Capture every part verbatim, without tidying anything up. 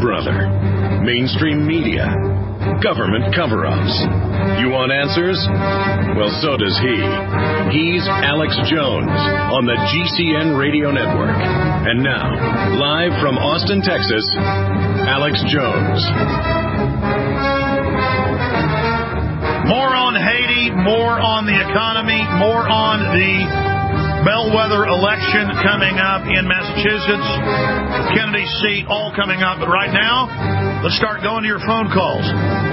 brother. Mainstream media. Government cover-ups. You want answers? Well, so does he. He's Alex Jones on the G C N Radio Network. And now, live from Austin, Texas, Alex Jones. More on Haiti, more on the economy, more on the bellwether election coming up in Massachusetts, Kennedy's seat, all coming up. But right now, let's start going to your phone calls.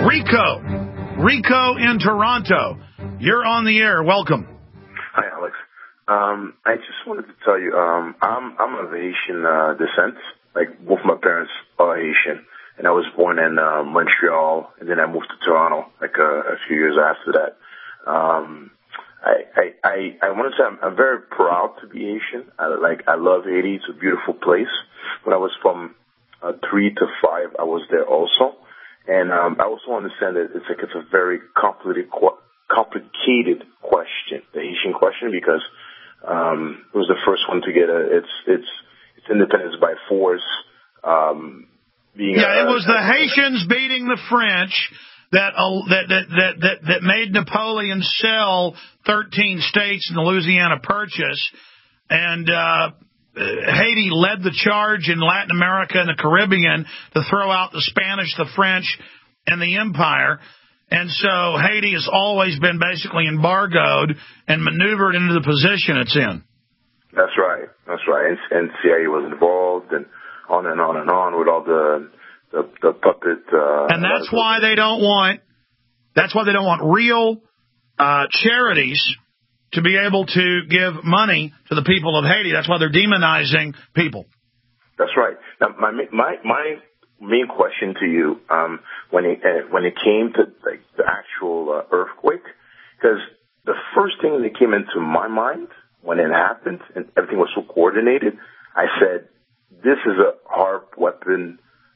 Rico, Rico in Toronto, you're on the air. Welcome. Hi, Alex. Um, I just wanted to tell you, um, I'm I'm of Haitian uh, descent. Like, both my parents are Haitian, and I was born in uh, Montreal, and then I moved to Toronto like a, a few years after that. Um, I, I, I, I want to say I'm, I'm very proud to be Haitian. I, like, I love Haiti. It's a beautiful place. When I was from uh, three to five, I was there also. And um, I also understand that it's like it's a very complicated, complicated question, the Haitian question, because um, it was the first one to get a, its, its, its independence by force. Um, being yeah, a, it was the Haitians beating the French that uh, that, that that that that made Napoleon sell thirteen states in the Louisiana Purchase, and uh, Haiti led the charge in Latin America and the Caribbean to throw out the Spanish, the French, and the Empire. And so Haiti has always been basically embargoed and maneuvered into the position it's in. That's right. That's right. And, and C I A was involved, and on and on and on with all the the, the puppet. Uh, and that's why they don't want. That's why they don't want real uh, charities to be able to give money to the people of Haiti. That's why they're demonizing people. That's right. Now, my my my main question to you, um, when it uh, when it came to like, the actual uh, earthquake, because the first thing that came into my mind when it happened and everything was so coordinated, I said, "This is a HAARP weapon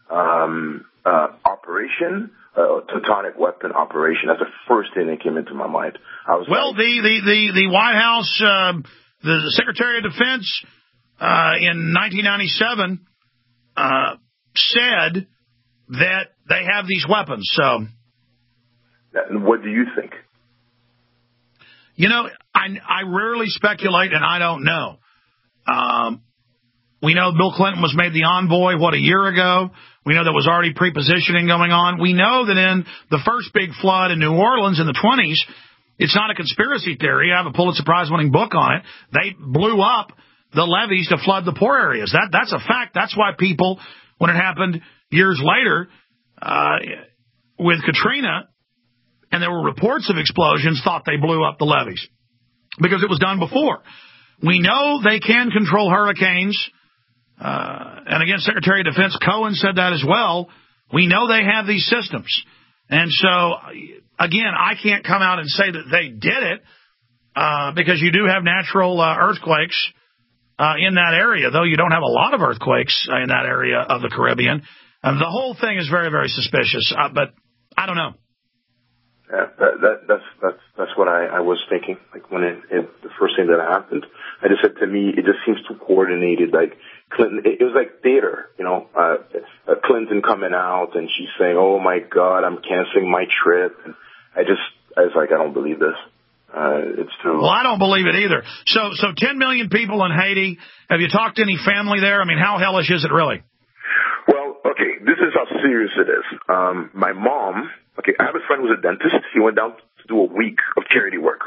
um, uh, operation." Uh, Teutonic weapon operation. That's the first thing that came into my mind. I was well, like, the, the, the, the White House, uh, the Secretary of Defense uh, in nineteen ninety-seven uh, said that they have these weapons. So, and what do you think? You know, I, I rarely speculate, and I don't know. Um, we know Bill Clinton was made the envoy, what, a year ago? We know there was already prepositioning going on. We know that in the first big flood in New Orleans in the twenties, it's not a conspiracy theory. I have a Pulitzer Prize-winning book on it. They blew up the levees to flood the poor areas. That That's a fact. That's why people, when it happened years later uh, with Katrina, and there were reports of explosions, thought they blew up the levees because it was done before. We know they can control hurricanes. Uh, and again, Secretary of Defense Cohen said that as well. We know they have these systems. And so, again, I can't come out and say that they did it uh, because you do have natural uh, earthquakes uh, in that area, though you don't have a lot of earthquakes in that area of the Caribbean. Uh, the whole thing is very, very suspicious, uh, but I don't know. Yeah, that, that, that's that's that's what I, I was thinking. Like when it, it, the first thing that happened, I just said to me, it just seems too coordinated. Like Clinton, it, it was like theater, you know. Uh, uh, Clinton coming out and she's saying, "Oh my God, I'm canceling my trip." And I just, I was like, I don't believe this. Uh, it's too. Well, I don't believe it either. So, so ten million people in Haiti. Have you talked to any family there? I mean, how hellish is it really? Well, okay, this is how serious it is. Um, my mom. Okay, I have a friend who's a dentist. He went down to do a week of charity work.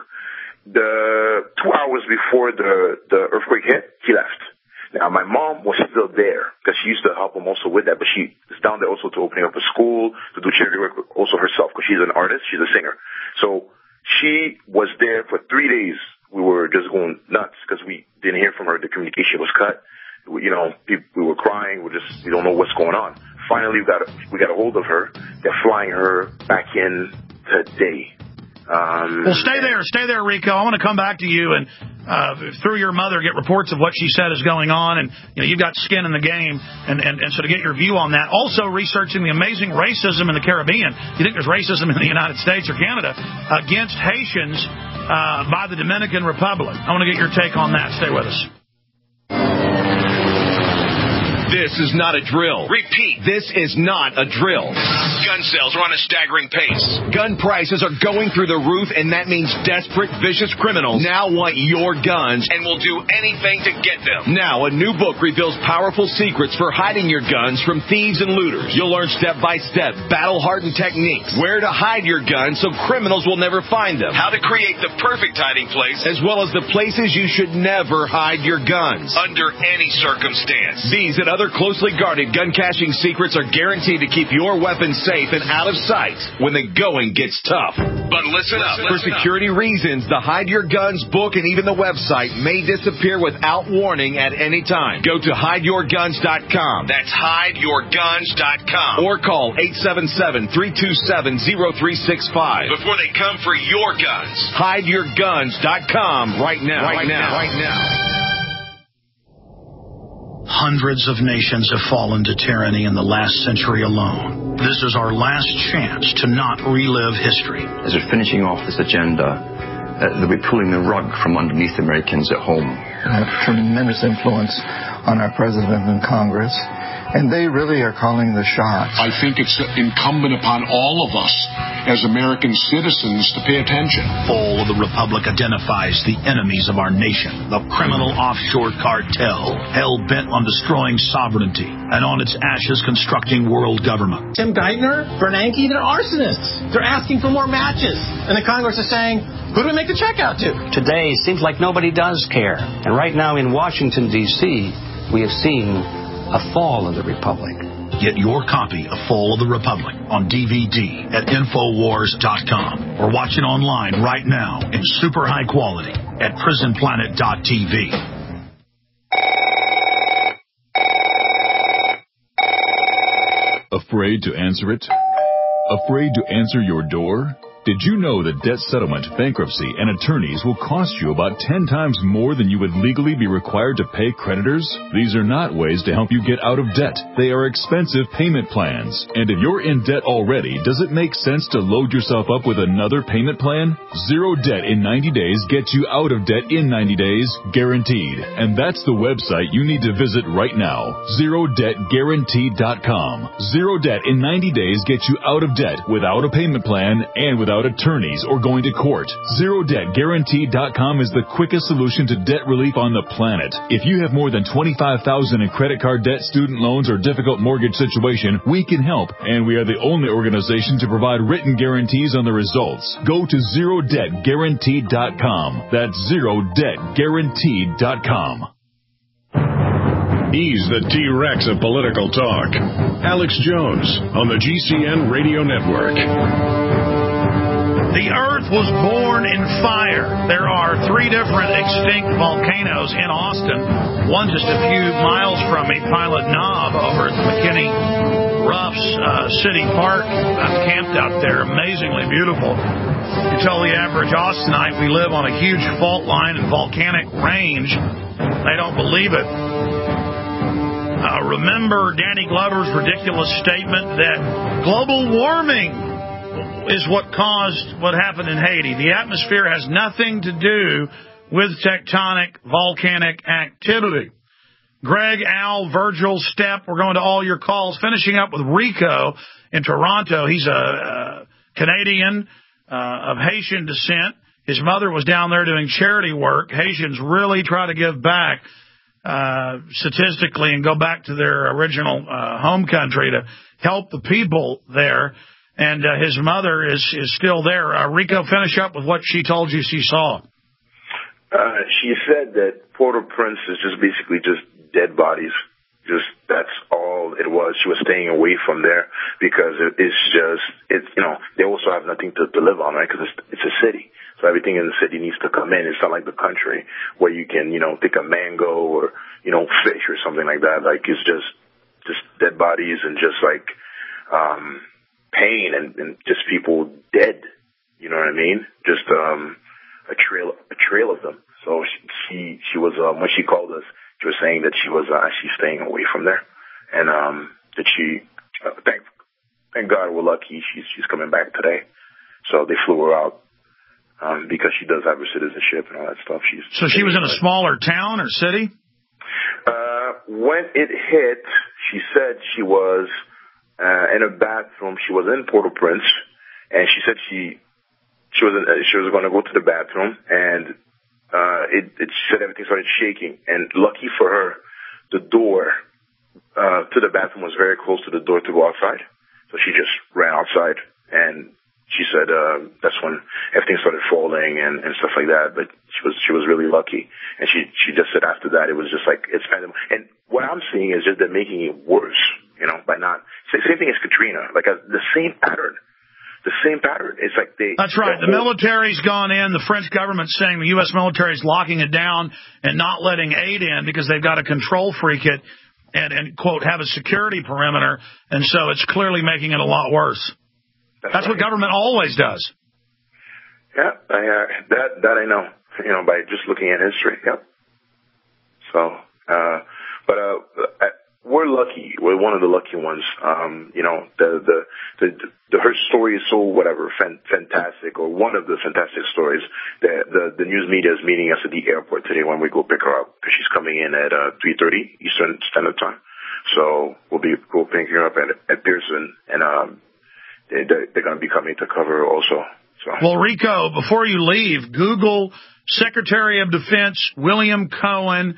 The two hours before the, the earthquake hit, he left. Now, my mom was still there because she used to help him also with that, but she is down there also to opening up a school, to do charity work also herself because she's an artist. She's a singer. So she was there for three days. We were just going nuts because we didn't hear from her. The communication was cut. We, you know, we were crying. We just, we don't know what's going on. Finally, we got a, we got a hold of her. They're flying her back in today. Um, well, stay there, stay there, Rico. I want to come back to you and uh, through your mother get reports of what she said is going on, and you know you've got skin in the game, and, and, and so to get your view on that. Also, researching the amazing racism in the Caribbean. You think there's racism in the United States or Canada against Haitians uh, by the Dominican Republic? I want to get your take on that. Stay with us. This is not a drill. Repeat, this is not a drill. Gun sales are on a staggering pace. Gun prices are going through the roof, and that means desperate, vicious criminals now want your guns and will do anything to get them. Now, a new book reveals powerful secrets for hiding your guns from thieves and looters. You'll learn step-by-step, battle-hardened techniques, where to hide your guns so criminals will never find them, how to create the perfect hiding place, as well as the places you should never hide your guns, under any circumstance. These and other closely guarded gun caching secrets are guaranteed to keep your weapons safe and out of sight when the going gets tough. But listen up. For security reasons, the Hide Your Guns book and even the website may disappear without warning at any time. Go to hide your guns dot com. That's hide your guns dot com. Or call eight seven seven, three two seven, zero three six five before they come for your guns. hide your guns dot com right now. Right, right now. Right now. Hundreds of nations have fallen to tyranny in the last century alone. This is our last chance to not relive history. As we're finishing off this agenda, uh, they'll be pulling the rug from underneath Americans at home. I have tremendous influence on our president and Congress, and they really are calling the shots. I think it's incumbent upon all of us as American citizens to pay attention. Fall of the Republic identifies the enemies of our nation, the criminal offshore cartel, hell-bent on destroying sovereignty, and on its ashes constructing world government. Tim Geithner, Bernanke, they're arsonists. They're asking for more matches. And the Congress is saying, who do we make the check out to? Today, it seems like nobody does care. And right now in Washington, D C, we have seen a fall of the Republic. Get your copy of Fall of the Republic on D V D at Infowars dot com or watch it online right now in super high quality at prison planet dot t v. Afraid to answer it? Afraid to answer your door? Did you know that debt settlement, bankruptcy, and attorneys will cost you about ten times more than you would legally be required to pay creditors? These are not ways to help you get out of debt. They are expensive payment plans. And if you're in debt already, does it make sense to load yourself up with another payment plan? Zero Debt in ninety days gets you out of debt in ninety days, guaranteed. And that's the website you need to visit right now, zero debt guaranteed dot com. Zero Debt in ninety days gets you out of debt without a payment plan and without attorneys or going to court. Zero Debt Guaranteed dot com is the quickest solution to debt relief on the planet. If you have more than twenty-five thousand dollars in credit card debt, student loans, or difficult mortgage situation, we can help, and we are the only organization to provide written guarantees on the results. Go to Zero Debt Guaranteed dot com. That's Zero Debt Guaranteed dot com. He's the T-Rex of political talk. Alex Jones on the G C N Radio Network. The Earth was born in fire. There are three different extinct volcanoes in Austin. One just a few miles from me, Pilot Knob, over at the McKinney Ruffs uh, City Park. I'm camped out there. Amazingly beautiful. You tell the average Austinite we live on a huge fault line and volcanic range. They don't believe it. Uh, remember Danny Glover's ridiculous statement that global warming is what caused what happened in Haiti. The atmosphere has nothing to do with tectonic volcanic activity. Greg, Al, Virgil, Step, we're going to all your calls. Finishing up with Rico in Toronto. He's a, a Canadian uh, of Haitian descent. His mother was down there doing charity work. Haitians really try to give back uh, statistically and go back to their original uh, home country to help the people there. And uh, his mother is, is still there. Uh, Rico, finish up with what she told you she saw. Uh, she said that Port-au-Prince is just basically just dead bodies. Just that's all it was. She was staying away from there because it, it's just, it's, you know, they also have nothing to, to live on, right? Because it's, it's a city. So everything in the city needs to come in. It's not like the country where you can, you know, pick a mango or, you know, fish or something like that. Like it's just, just dead bodies and just like, um, pain and, and just people dead. You know what I mean? Just, um, a trail, a trail of them. So she, she, she was, um, when she called us, she was saying that she was uh, actually staying away from there, and um, that she, uh, thank, thank God we're lucky. She's she's coming back today, so they flew her out um, because she does have her citizenship and all that stuff. She's so she was in a smaller town or city. Uh, when it hit, she said she was uh, in a bathroom. She was in Port-au-Prince, and she said she she was in, uh, she was going to go to the bathroom, and uh, it, it she said everything started shaking. And lucky for her, the door uh, to the bathroom was very close to the door to go outside, so she just ran outside and. She said uh, that's when everything started falling and, and stuff like that. But she was she was really lucky, and she she just said after that it was just like it's kind of. And what I'm seeing is just they're making it worse, you know, by not. Same thing as Katrina, like a, the same pattern, the same pattern. It's like they. That's right. The military's gone in. The French government's saying the U S military is locking it down and not letting aid in because they've got to control freak it and and quote have a security perimeter, and so it's clearly making it a lot worse. That's, That's right. What government always does. Yeah, I, uh, that that I know, you know, by just looking at history. Yep. So, uh, but uh, we're lucky. We're one of the lucky ones. Um, you know, the the, the the her story is so whatever fan, fantastic, or one of the fantastic stories. The, the the news media is meeting us at the airport today when we go pick her up because she's coming in at uh, three thirty Eastern Standard Time. So we'll be go picking her up at at Pearson and. Um, They're, they're going to be coming to cover also. So. Well, Rico, before you leave, Google Secretary of Defense William Cohen,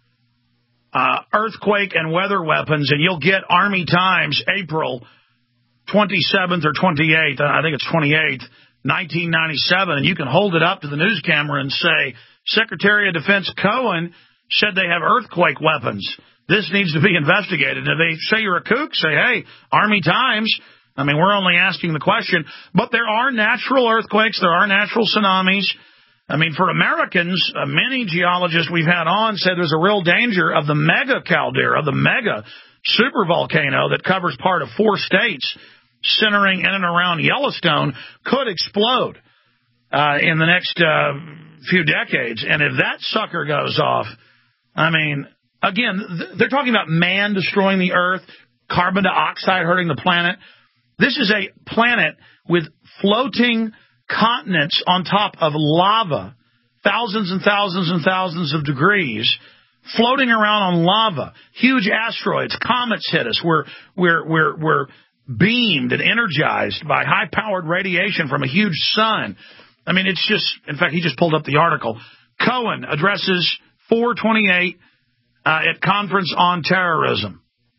uh, earthquake and weather weapons, and you'll get Army Times, April twenty-seventh or twenty-eighth, I think it's twenty-eighth, nineteen ninety-seven, and you can hold it up to the news camera and say, Secretary of Defense Cohen said they have earthquake weapons. This needs to be investigated. And if they say you're a kook, say, hey, Army Times. I mean, we're only asking the question. But there are natural earthquakes. There are natural tsunamis. I mean, for Americans, uh, many geologists we've had on said there's a real danger of the mega caldera, the mega supervolcano that covers part of four states, centering in and around Yellowstone, could explode uh, in the next uh, few decades. And if that sucker goes off, I mean, again, th- they're talking about man destroying the earth, carbon dioxide hurting the planet. This is a planet with floating continents on top of lava, thousands and thousands and thousands of degrees, floating around on lava. Huge asteroids, comets hit us. We're we're we're we're beamed and energized by high-powered radiation from a huge sun. I mean, it's just. In fact, he just pulled up the article. Cohen addresses four twenty-eight uh, at Conference on Terrorism.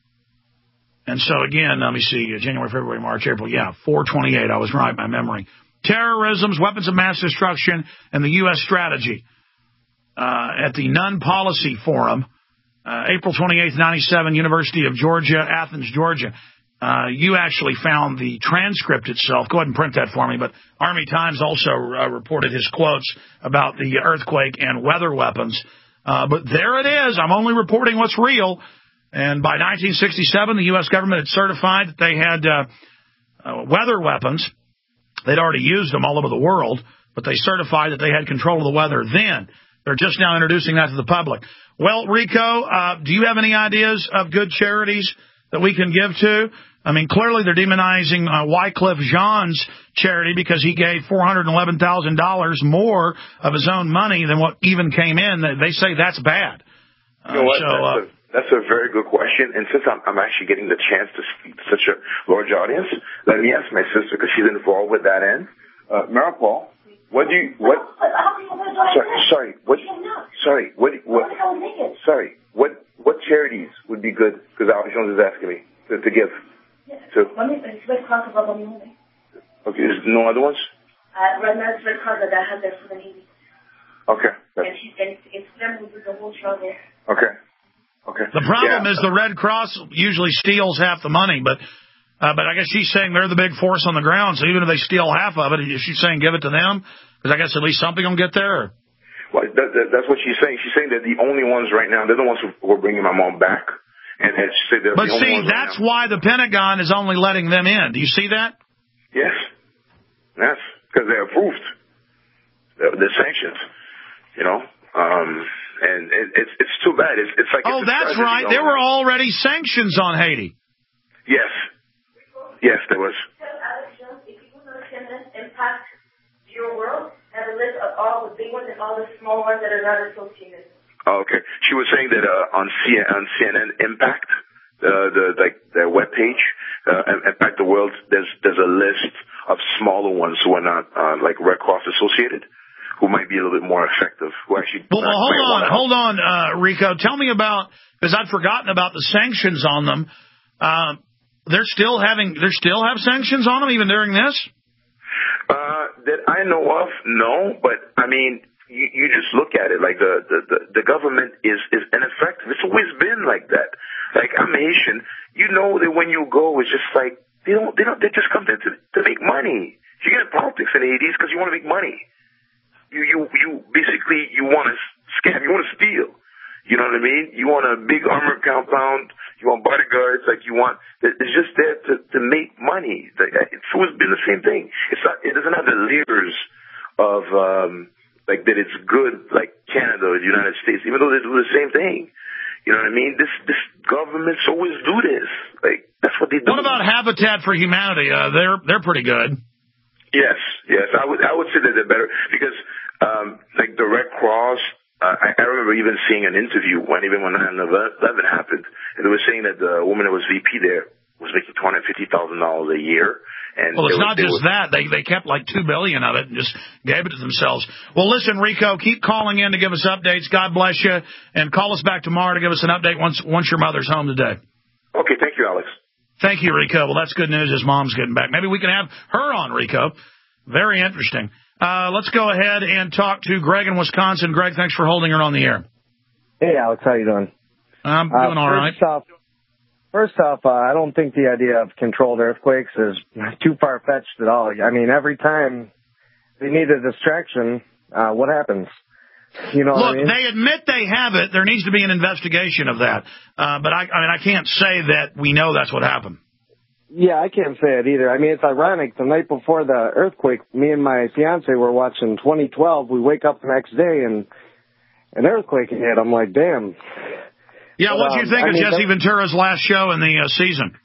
And so, again, let me see, January, February, March, April, yeah, four twenty-eight, I was right, my memory. Terrorism's weapons of mass destruction and the U S strategy uh, at the Nunn Policy Forum, uh, April twenty-eighth, ninety-seven, University of Georgia, Athens, Georgia. Uh, you actually found the transcript itself. Go ahead and print that for me. But Army Times also uh, reported his quotes about the earthquake and weather weapons. Uh, but there it is. I'm only reporting what's real. And by nineteen sixty-seven, the U S government had certified that they had uh, uh, weather weapons. They'd already used them all over the world, but they certified that they had control of the weather then. They're just now introducing that to the public. Well, Rico, uh, do you have any ideas of good charities that we can give to? I mean, clearly they're demonizing uh, Wycliffe Jean's charity because he gave four hundred eleven thousand dollars more of his own money than what even came in. They say that's bad. Uh, you know what? So, that's, uh, a, that's a very good question. And since I'm, I'm actually getting the chance to speak to such a large audience, let me ask my sister, because she's involved with that end. Uh, Maripol, what do you, what, sorry, sorry, what, sorry, what, what, sorry, what, what charities would be good? Because Alex Jones is asking me to, to give. To. Okay, there's no other ones? Uh, right now it's Red Cross that has their food and eating. Okay. And she's getting, it's them who do the whole travel. Okay. Okay. The problem yeah. is the Red Cross usually steals half the money, but uh, but I guess she's saying they're the big force on the ground, so even if they steal half of it, is she saying give it to them? Because I guess at least something will get there. Well, that, that, that's what she's saying. She's saying they're the only ones right now. They're the ones who were bringing my mom back. And, and she said they're but the only see, ones that's right why the Pentagon is only letting them in. Do you see that? Yes. Yes, because they're approved. They're, they're sanctioned, you know. Um, and it, it's it's too bad. It's, it's like oh, it's that's right. There were already sanctions on Haiti. Yes, yes, there was. Alex Jones, if you understand this impact your world, have a list of all the big ones and all the small ones that are not associated. Oh, okay. She was saying that uh, on C N N, on C N N Impact, uh, the like their webpage. Uh, in, in fact, the world there's there's a list of smaller ones who are not uh, like Red Cross associated, who might be a little bit more effective. Who actually well, well hold on, hold on, uh, Rico. Tell me about, because I'd forgotten about the sanctions on them. Uh, they're still having, they still have sanctions on them even during this? Uh, that I know of, no. But I mean, you, you just look at it like the, the, the, the government is, is ineffective. It's always been like that. Like, I'm Haitian. You know that when you go, it's just like, they don't, they don't, they just come there to, to make money. You get in politics in the eighties because you want to make money. You, you, you basically, you want to scam, you want to steal. You know what I mean? You want a big armored compound, you want bodyguards, like you want, it's just there to, to make money. It's always been the same thing. It's not, it doesn't have the leaders of, um, like that it's good, like Canada or the United States, even though they do the same thing. You know what I mean? This, this governments always do this. Like, that's what they do. What about Habitat for Humanity? Uh, they're, they're pretty good. Yes, yes. I would, I would say that they're better because, um, like the Red Cross, Uh, I, I remember even seeing an interview when even when nine eleven happened, and they were saying that the woman that was V P there was making two hundred fifty thousand dollars a year. And well, it's were, not just were, that; they they kept like two billion of it and just gave it to themselves. Well, listen, Rico, keep calling in to give us updates. God bless you, and call us back tomorrow to give us an update once once your mother's home today. Okay, thank you, Alex. Thank you, Rico. Well, that's good news. His mom's getting back. Maybe we can have her on, Rico. Very interesting. Uh, let's go ahead and talk to Greg in Wisconsin. Greg, thanks for holding her on the air. Hey, Alex, how you doing? I'm doing uh, all right. First off, first off uh, I don't think the idea of controlled earthquakes is too far-fetched at all. I mean, every time they need a distraction, uh, what happens? You know Look, what I mean? they admit they have it. There needs to be an investigation of that. Uh, but I, I mean, I can't say that we know that's what happened. Yeah, I can't say it either. I mean, it's ironic. The night before the earthquake, me and my fiance were watching twenty twelve. We wake up the next day and an earthquake hit. I'm like, damn. Yeah, what do you um, think I of mean, Jesse Ventura's last show in the uh, season?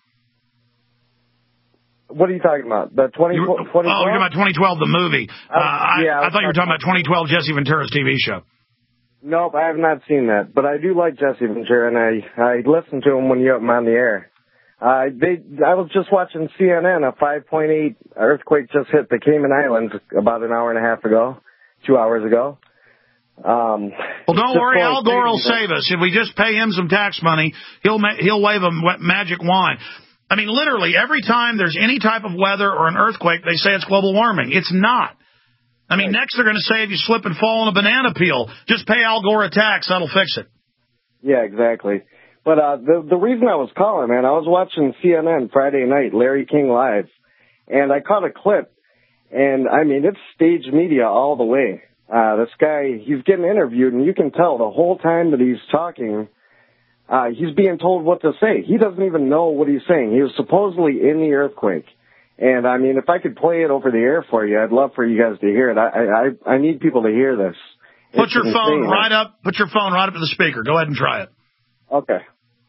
What are you talking about? The twenty twelve? Oh, you're talking about twenty twelve, the movie. Uh, I, yeah, I, I thought you were talking about twenty twelve Jesse Ventura's T V show. Nope, I have not seen that. But I do like Jesse Ventura, and I, I listen to him when you have him on the air. Uh, they, I was just watching C N N. A five point eight earthquake just hit the Cayman Islands about an hour and a half ago, two hours ago. Um, well, don't worry, Al Gore will save us. If we just pay him some tax money, he'll ma- he'll wave a magic wand. I mean, literally, every time there's any type of weather or an earthquake, they say it's global warming. It's not. I mean, right. Next they're going to say if you slip and fall on a banana peel, just pay Al Gore a tax. That'll fix it. Yeah, exactly. But uh, the the reason I was calling, man, I was watching C N N Friday night, Larry King Live, and I caught a clip, and, I mean, it's staged media all the way. Uh, this guy, he's getting interviewed, and you can tell the whole time that he's talking, uh, he's being told what to say. He doesn't even know what he's saying. He was supposedly in the earthquake. And, I mean, if I could play it over the air for you, I'd love for you guys to hear it. I I, I need people to hear this. Put it's your insane. phone right up. Put your phone right up to the speaker. Go ahead and try it. Okay.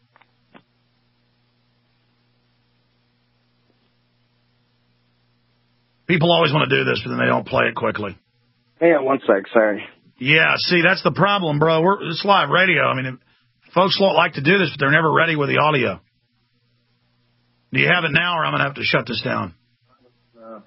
People always want to do this, but then they don't play it quickly. Hang on one sec, sorry. Yeah, see, that's the problem, bro. We're, it's live radio. I mean, folks like to do this, but they're never ready with the audio. Do you have it now, or I'm going to have to shut this down? Uh,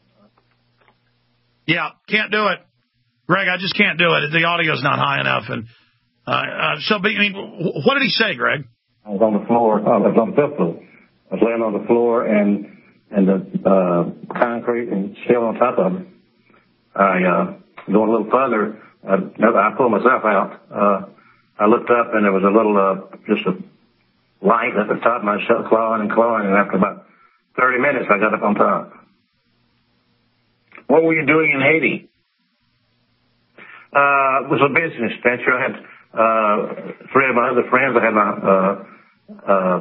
yeah, can't do it. Greg, I just can't do it. The audio's not high enough. And uh, uh, so, but, I mean, what did he say, Greg? I was on the floor. I was on the fifth floor. I was laying on the floor, and and the uh, concrete and still on top of it. I uh, going a little further. I, I pulled myself out. Uh, I looked up, and there was a little, uh, just a light at the top of myself, clawing and clawing. And after about thirty minutes, I got up on top. What were you doing in Haiti? Uh, it was a business venture. I had uh, three of my other friends. I had my uh, uh,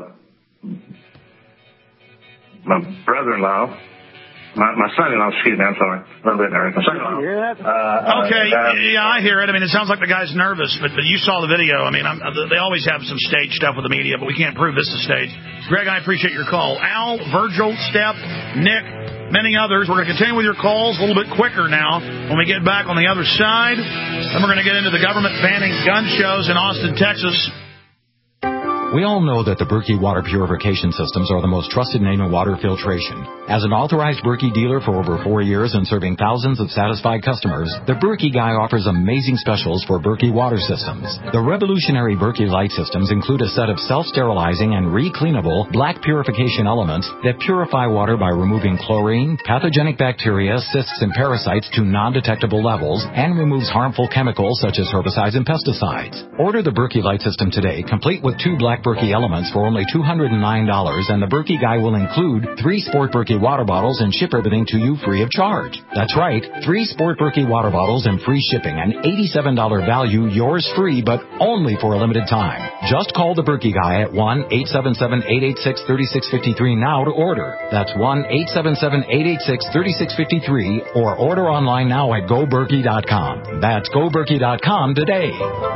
my brother-in-law, my, my son-in-law. Excuse me, I'm sorry. A little bit nervous. My son-in-law. You hear that? Uh, okay, uh, yeah, I hear it. I mean, it sounds like the guy's nervous, but, but you saw the video. I mean, I'm, they always have some stage stuff with the media, but we can't prove this is stage. Greg, I appreciate your call. Al, Virgil, Steph, Nick, many others. We're going to continue with your calls a little bit quicker now when we get back on the other side. Then we're going to get into the government banning gun shows in Austin, Texas. We all know that the Berkey water purification systems are the most trusted name in water filtration. As an authorized Berkey dealer for over four years and serving thousands of satisfied customers, the Berkey Guy offers amazing specials for Berkey water systems. The revolutionary Berkey Light systems include a set of self-sterilizing and re-cleanable black purification elements that purify water by removing chlorine, pathogenic bacteria, cysts, and parasites to non-detectable levels and removes harmful chemicals such as herbicides and pesticides. Order the Berkey Light system today, complete with two black Berkey elements for only two hundred nine dollars, and the Berkey Guy will include three Sport Berkey water bottles and ship everything to you free of charge. That's right, three Sport Berkey water bottles and free shipping, an eighty-seven dollars value, yours free, but only for a limited time. Just call the Berkey Guy at one eight seven seven, eight eight six, three six five three now to order. That's one eight seven seven, eight eight six, three six five three, or order online now at go berkey dot com. That's go berkey dot com today.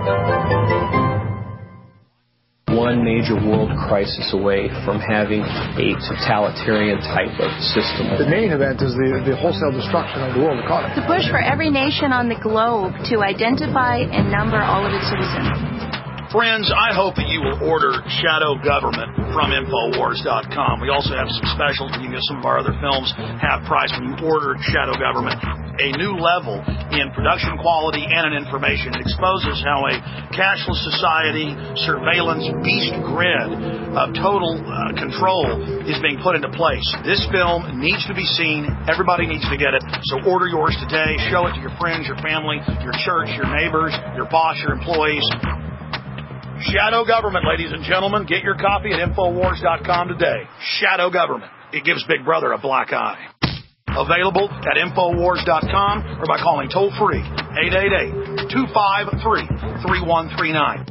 One major world crisis away from having a totalitarian type of system. The main event is the, the wholesale destruction of the world economy. To push for every nation on the globe to identify and number all of its citizens. Friends, I hope that you will order Shadow Government from Infowars dot com. We also have some specials. You can get some of our other films half price when you order Shadow Government. A new level in production quality and in information. It exposes how a cashless society, surveillance beast grid of total uh, control is being put into place. This film needs to be seen. Everybody needs to get it. So order yours today. Show it to your friends, your family, your church, your neighbors, your boss, your employees. Shadow Government, ladies and gentlemen. Get your copy at Infowars dot com today. Shadow Government. It gives Big Brother a black eye. Available at Infowars dot com or by calling toll-free eight eight eight, two five three, three one three nine.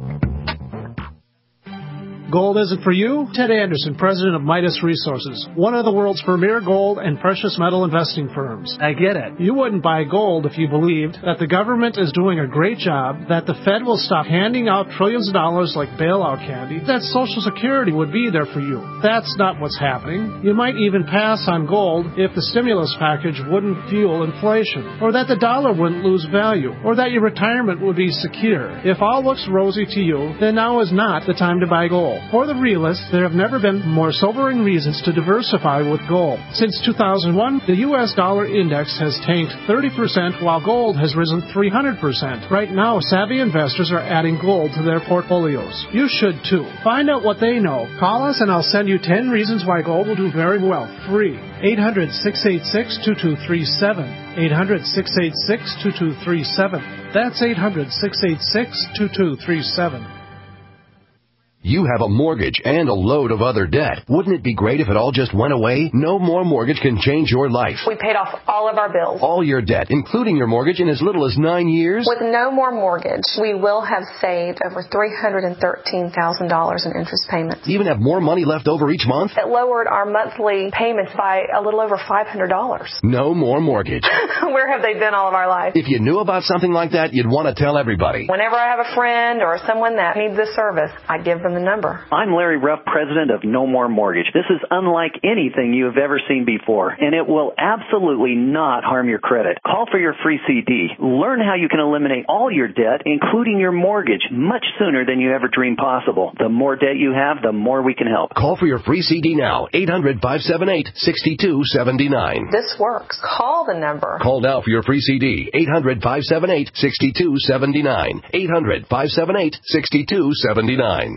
Gold isn't for you? Ted Anderson, president of Midas Resources, one of the world's premier gold and precious metal investing firms. I get it. You wouldn't buy gold if you believed that the government is doing a great job, that the Fed will stop handing out trillions of dollars like bailout candy, that Social Security would be there for you. That's not what's happening. You might even pass on gold if the stimulus package wouldn't fuel inflation, or that the dollar wouldn't lose value, or that your retirement would be secure. If all looks rosy to you, then now is not the time to buy gold. For the realists, there have never been more sobering reasons to diversify with gold. Since two thousand one, the U S dollar index has tanked thirty percent while gold has risen three hundred percent. Right now, savvy investors are adding gold to their portfolios. You should too. Find out what they know. Call us and I'll send you ten reasons why gold will do very well. Free. eight hundred, six eight six, two two three seven. eight hundred, six eight six, two two three seven. That's eight hundred, six eight six, two two three seven. You have a mortgage and a load of other debt. Wouldn't it be great if it all just went away? No More Mortgage can change your life. We paid off all of our bills. All your debt, including your mortgage, in as little as nine years? With No More Mortgage, we will have saved over three hundred thirteen thousand dollars in interest payments. Even have more money left over each month? It lowered our monthly payments by a little over five hundred dollars. No More Mortgage. Where have they been all of our life? If you knew about something like that, you'd want to tell everybody. Whenever I have a friend or someone that needs this service, I give them the number. I'm Larry Ruff, president of No More Mortgage. This is unlike anything you have ever seen before, and it will absolutely not harm your credit. Call for your free C D. Learn how you can eliminate all your debt, including your mortgage, much sooner than you ever dreamed possible. The more debt you have, the more we can help. Call for your free C D now, eight hundred, five seven eight, six two seven nine. This works. Call the number. Call now for your free C D, eight hundred, five seven eight, six two seven nine. eight hundred, five seven eight, six two seven nine.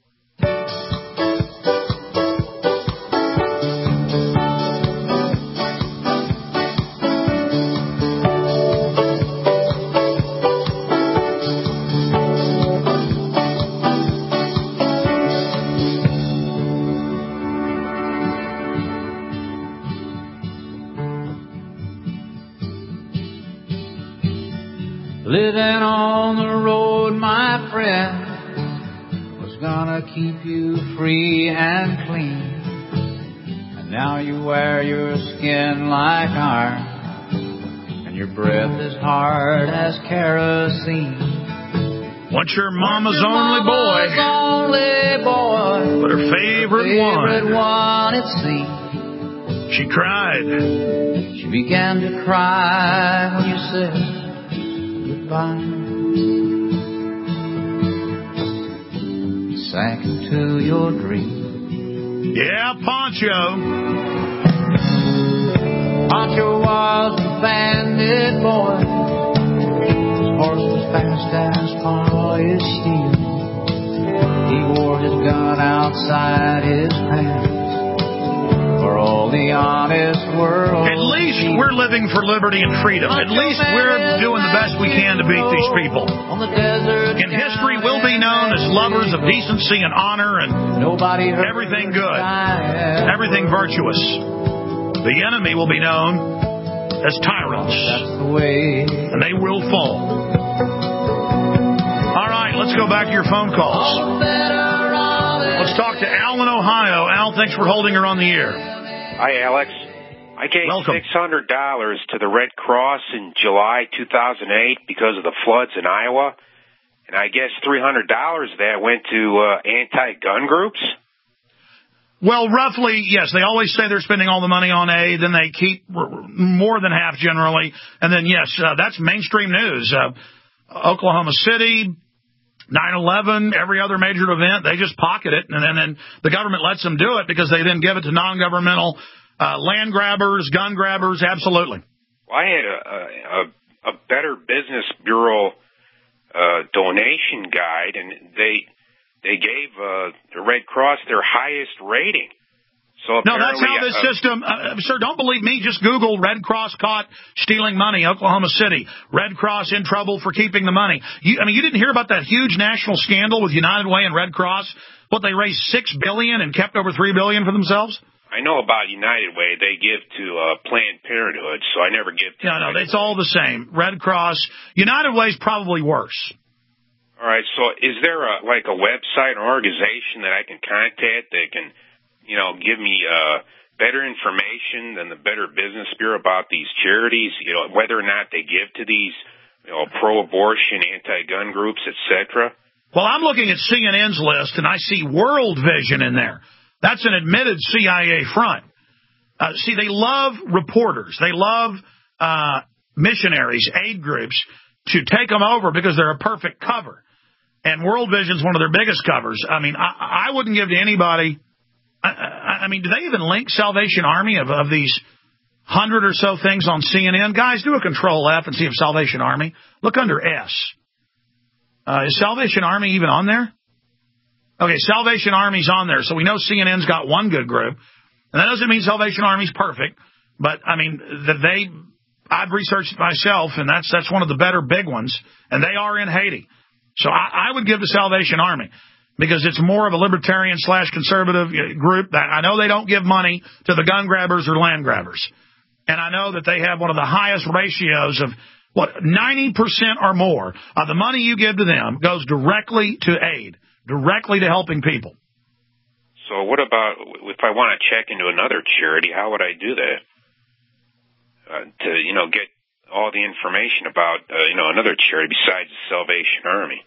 Living on the road, my friend, was gonna keep you free and clean. And now you wear your skin like iron, and your breath is hard as kerosene. Once your mama's, your only, mama's boy, only boy, but her favorite, favorite one, one at sea. She cried. She began to cry when you said goodbye. sank into your dream. Yeah, Poncho. Poncho was a bandit boy. His horse was fast as polished steel. He wore his gun outside his pants for all the honest world. At least we're living for liberty and freedom. At least we're doing the best we can to beat these people. In history, we'll be known as lovers of decency and honor and everything good, everything virtuous. The enemy will be known as tyrants, and they will fall. All right, let's go back to your phone calls. Let's talk to Al in Ohio. Al, thanks for holding her on the air. Hi, Alex. I gave Welcome. six hundred dollars to the Red Cross in July two thousand eight because of the floods in Iowa, and I guess three hundred dollars of that went to uh, anti-gun groups. Well, roughly, yes. They always say they're spending all the money on aid, then they keep more than half generally, and then, yes, uh, that's mainstream news. Uh, Oklahoma City, nine eleven, every other major event, they just pocket it, and then, then the government lets them do it because they then give it to non-governmental uh, land grabbers, gun grabbers, absolutely. Well, I had a, a, a Better Business Bureau uh, donation guide, and they they gave uh, the Red Cross their highest rating. So no, that's how this uh, system, uh, sir, don't believe me. Just Google Red Cross caught stealing money, Oklahoma City. Red Cross in trouble for keeping the money. You, I mean, you didn't hear about that huge national scandal with United Way and Red Cross? What, they raised six billion dollars and kept over three billion dollars for themselves? I know about United Way. They give to uh, Planned Parenthood, so I never give to No, no, it's all the same. Red Cross. United Way's probably worse. All right, so is there a, like a website or organization that I can contact that can, you know, give me uh, better information than the Better Business Bureau about these charities, you know, whether or not they give to these, you know, pro-abortion, anti-gun groups, et cetera? Well, I'm looking at C N N's list, and I see World Vision in there. That's an admitted C I A front. Uh, see, they love reporters. They love uh, missionaries, aid groups, to take them over because they're a perfect cover. And World Vision's one of their biggest covers. I mean, I, I wouldn't give to anybody. I, I, I mean, do they even link Salvation Army of, of these hundred or so things on C N N? Guys, do a Control F and see if Salvation Army. Look under S. Uh, is Salvation Army even on there? Okay, Salvation Army's on there, so we know C N N's got one good group. And that doesn't mean Salvation Army's perfect, but, I mean, that they, I've researched it myself, and that's that's one of the better big ones, and they are in Haiti. So I, I would give the Salvation Army, because it's more of a libertarian slash conservative group that I know they don't give money to the gun grabbers or land grabbers. And I know that they have one of the highest ratios of, what, ninety percent or more of the money you give to them goes directly to aid, directly to helping people. So what about if I want to check into another charity, how would I do that? Uh, to, you know, get all the information about, uh, you know, another charity besides the Salvation Army.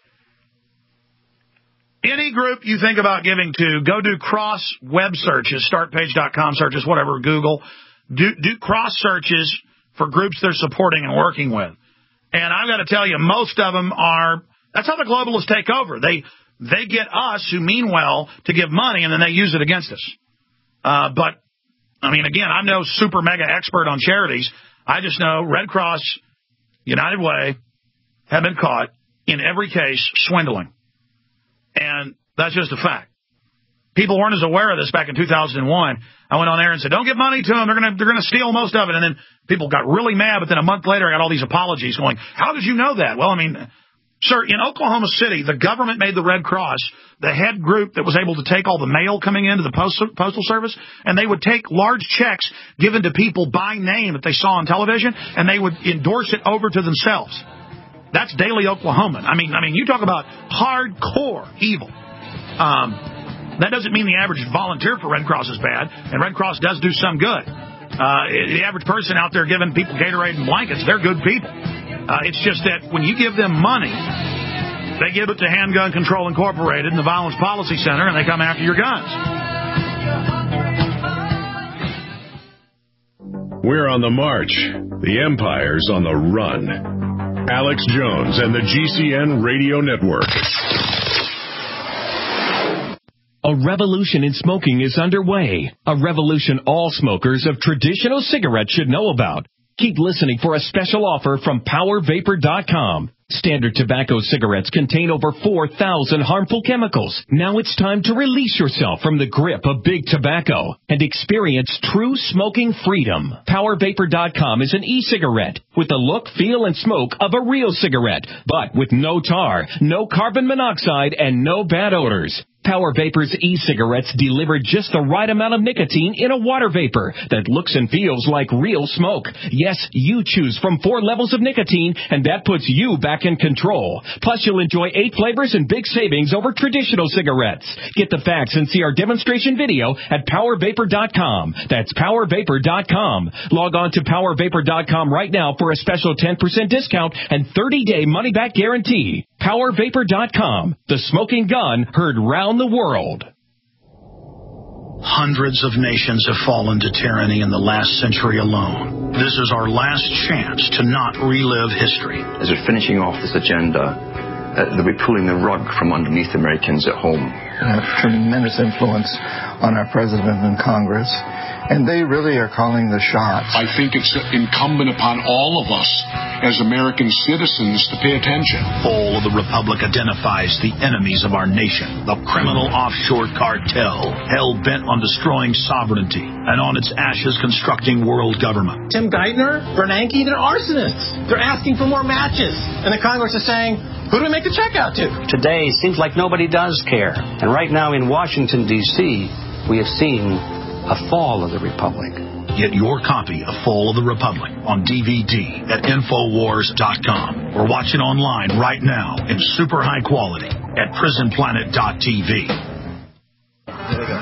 Any group you think about giving to, go do cross web searches, start page dot com searches, whatever, Google. Do, do cross searches for groups they're supporting and working with. And I've got to tell you, most of them are, that's how the globalists take over. They they get us, who mean well, to give money, and then they use it against us. Uh, but, I mean, again, I'm no super mega expert on charities. I just know Red Cross, United Way have been caught, in every case, swindling. And that's just a fact. People weren't as aware of this back in two thousand one. I went on there and said, don't give money to them. They're going to they're going to steal most of it. And then people got really mad. But then a month later, I got all these apologies going, how did you know that? Well, I mean, sir, in Oklahoma City, the government made the Red Cross the head group that was able to take all the mail coming into the postal, postal service. And they would take large checks given to people by name that they saw on television, and they would endorse it over to themselves. That's daily Oklahoman. I mean, I mean, you talk about hardcore evil. Um, that doesn't mean the average volunteer for Red Cross is bad, and Red Cross does do some good. Uh, the average person out there giving people Gatorade and blankets, they're good people. Uh, it's just that when you give them money, they give it to Handgun Control Incorporated and the Violence Policy Center, and they come after your guns. We're on the march. The empire's on the run. Alex Jones and the G C N Radio Network. A revolution in smoking is underway. A revolution all smokers of traditional cigarettes should know about. Keep listening for a special offer from power vapor dot com. Standard tobacco cigarettes contain over four thousand harmful chemicals. Now it's time to release yourself from the grip of big tobacco and experience true smoking freedom. power vapor dot com is an e-cigarette with the look, feel, and smoke of a real cigarette, but with no tar, no carbon monoxide, and no bad odors. Power Vapor's e-cigarettes deliver just the right amount of nicotine in a water vapor that looks and feels like real smoke. Yes, you choose from four levels of nicotine, and that puts you back in control. Plus, you'll enjoy eight flavors and big savings over traditional cigarettes. Get the facts and see our demonstration video at power vapor dot com. That's power vapor dot com. Log on to power vapor dot com right now for a special ten percent discount and thirty-day money-back guarantee. power vapor dot com. The smoking gun heard round the world. Hundreds of nations have fallen to tyranny in the last century alone. This is our last chance to not relive history. As we're finishing off this agenda, uh, they'll be pulling the rug from underneath Americans at home. They have tremendous influence on our president and Congress, and they really are calling the shots. I think it's incumbent upon all of us as American citizens to pay attention. Fall of the Republic identifies the enemies of our nation, the criminal offshore cartel, hell-bent on destroying sovereignty, and on its ashes constructing world government. Tim Geithner, Bernanke, they're arsonists. They're asking for more matches. And the Congress is saying, who do we make the check out to? Today seems like nobody does care. And right now in Washington, D C, we have seen a fall of the Republic. Get your copy of Fall of the Republic on D V D at infowars dot com or watch it online right now in super high quality at prison planet dot t v. There we go.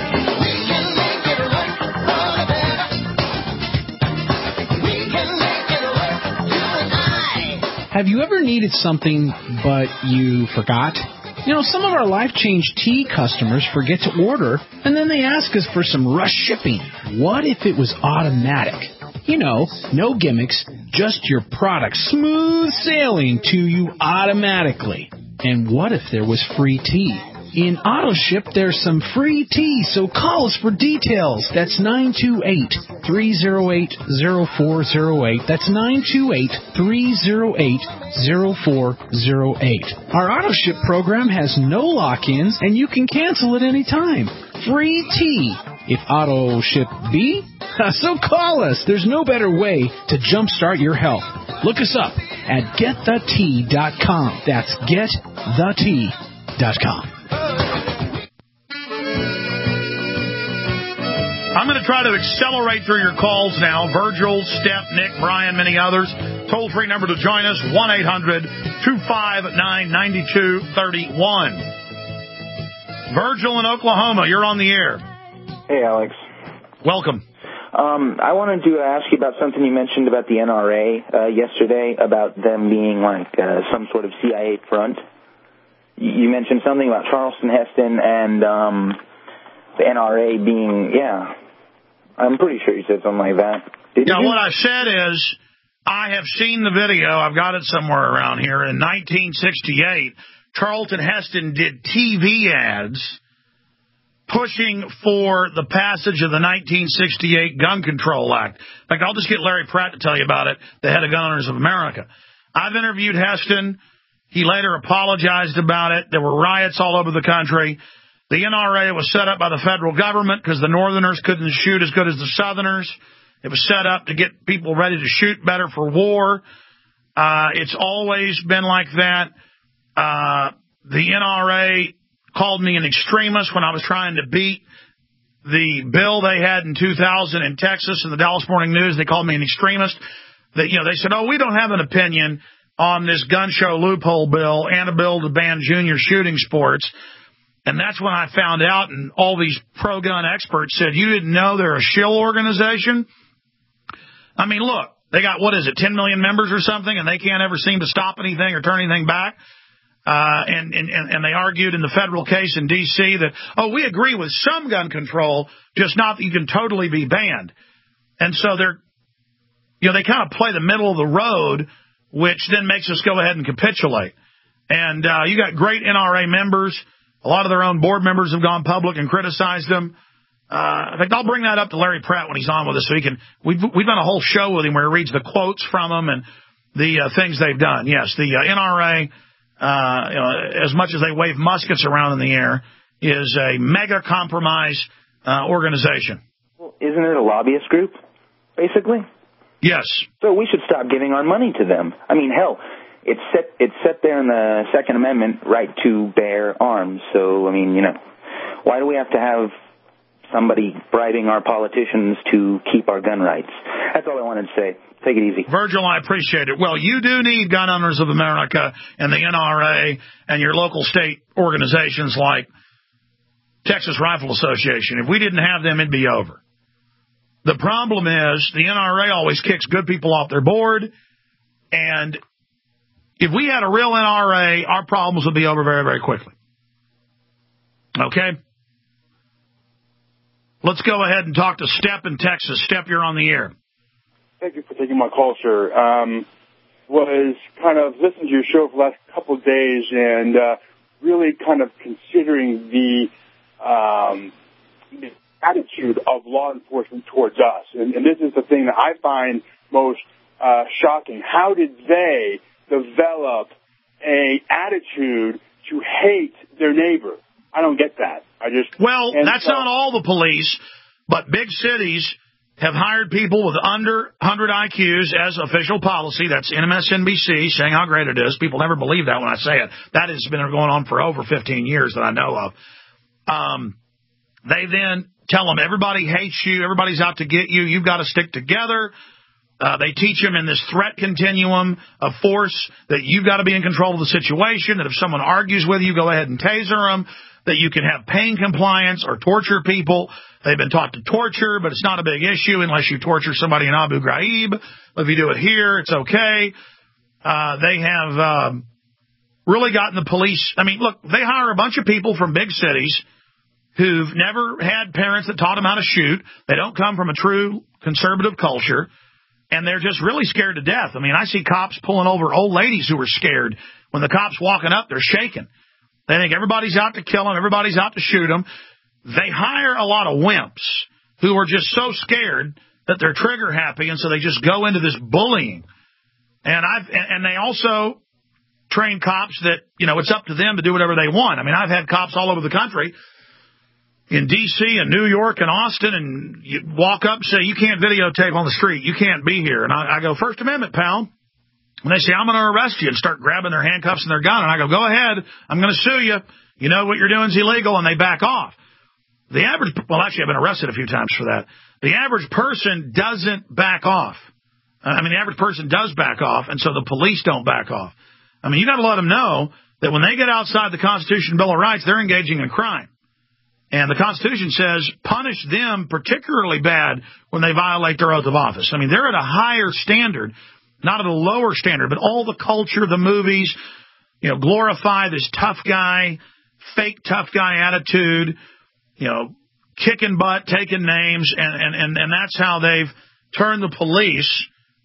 Have you ever needed something but you forgot? You know, some of our Life Change Tea customers forget to order, and then they ask us for some rush shipping. What if it was automatic? You know, no gimmicks, just your product smooth sailing to you automatically. And what if there was free tea? In AutoShip, there's some free tea, so call us for details. That's nine two eight, three oh eight, oh four oh eight. That's nine two eight, three oh eight, oh four oh eight. Our AutoShip program has no lock-ins, and you can cancel at any time. Free tea. If AutoShip be, so call us. There's no better way to jumpstart your health. Look us up at get the tea dot com. That's get the tea dot com. I'm going to try to accelerate through your calls now. Virgil, Steph, Nick, Brian, many others. Toll-free number to join us, one eight hundred two five nine nine two three one. Virgil in Oklahoma, you're on the air. Hey, Alex. Welcome. Um, I wanted to ask you about something you mentioned about the N R A uh, yesterday, about them being like uh, some sort of C I A front. You mentioned something about Charleston Heston and um, the N R A being, yeah, I'm pretty sure you said something like that. Did now, you? What I said is, I have seen the video, I've got it somewhere around here, in nineteen sixty-eight, Charlton Heston did T V ads pushing for the passage of the nineteen sixty-eight Gun Control Act. In fact, I'll just get Larry Pratt to tell you about it, the head of Gun Owners of America. I've interviewed Heston. He later apologized about it. There were riots all over the country. The N R A was set up by the federal government because the Northerners couldn't shoot as good as the Southerners. It was set up to get people ready to shoot better for war. Uh, it's always been like that. Uh, the N R A called me an extremist when I was trying to beat the bill they had in two thousand in Texas in the Dallas Morning News. They called me an extremist. They, you know, they said, oh, we don't have an opinion on this gun show loophole bill and a bill to ban junior shooting sports. And that's when I found out, and all these pro-gun experts said, you didn't know they're a shill organization? I mean, look, they got, what is it, ten million members or something, and they can't ever seem to stop anything or turn anything back? Uh, and, and, and they argued in the federal case in D C that, oh, we agree with some gun control, just not that you can totally be banned. And so they're, you know, they kind of play the middle of the road, which then makes us go ahead and capitulate. And uh, you got great N R A members. A lot of their own board members have gone public and criticized them. Uh, in fact, I'll bring that up to Larry Pratt when he's on with us so he can. We've we've done a whole show with him where he reads the quotes from them and the uh, things they've done. Yes, the uh, N R A, uh, you know, as much as they wave muskets around in the air, is a mega compromise uh, organization. Well, isn't it a lobbyist group, basically? Yes. So we should stop giving our money to them. I mean, hell, it's set it's set there in the Second Amendment, right to bear arms. So I mean, you know, why do we have to have somebody bribing our politicians to keep our gun rights? That's all I wanted to say. Take it easy. Virgil, I appreciate it. Well, you do need Gun Owners of America and the N R A and your local state organizations like Texas Rifle Association. If we didn't have them, it'd be over. The problem is the N R A always kicks good people off their board, and if we had a real N R A, our problems would be over very, very quickly. Okay? Let's go ahead and talk to Step in Texas. Step, you're on the air. Thank you for taking my call, sir. Um, was kind of listening to your show for the last couple of days and uh, really kind of considering the, um, the attitude of law enforcement towards us. And, and this is the thing that I find most uh, shocking. How did they develop a attitude to hate their neighbor? I don't get that. I just well, that's so, not all the police, but big cities have hired people with under one hundred I Qs as official policy. That's M S N B C saying how great it is. People never believe that when I say it. That has been going on for over fifteen years that I know of. Um, they then tell them everybody hates you, everybody's out to get you, you've got to stick together. Uh, they teach them in this threat continuum of force that you've got to be in control of the situation, that if someone argues with you, go ahead and taser them, that you can have pain compliance or torture people. They've been taught to torture, but it's not a big issue unless you torture somebody in Abu Ghraib. If you do it here, it's okay. Uh, they have um, really gotten the police. I mean, look, they hire a bunch of people from big cities who've never had parents that taught them how to shoot. They don't come from a true conservative culture, and they're just really scared to death. I mean, I see cops pulling over old ladies who are scared. When the cop's walking up, they're shaking. They think everybody's out to kill them, everybody's out to shoot them. They hire a lot of wimps who are just so scared that they're trigger happy, and so they just go into this bullying. And I've and they also train cops that, you know, it's up to them to do whatever they want. I mean, I've had cops all over the country, in D C and New York and Austin, and you walk up and say, you can't videotape on the street, you can't be here. And I, I go, First Amendment, pal. And they say, I'm going to arrest you, and start grabbing their handcuffs and their gun. And I go, go ahead, I'm going to sue you. You know what you're doing is illegal, and they back off. The average, well, actually, I've been arrested a few times for that. The average person doesn't back off. I mean, the average person does back off, and so the police don't back off. I mean, you got to let them know that when they get outside the Constitution Bill of Rights, they're engaging in crime. And the Constitution says punish them particularly bad when they violate their oath of office. I mean, they're at a higher standard, not at a lower standard, but all the culture, the movies, you know, glorify this tough guy, fake tough guy attitude, you know, kicking butt, taking names, and, and, and, and that's how they've turned the police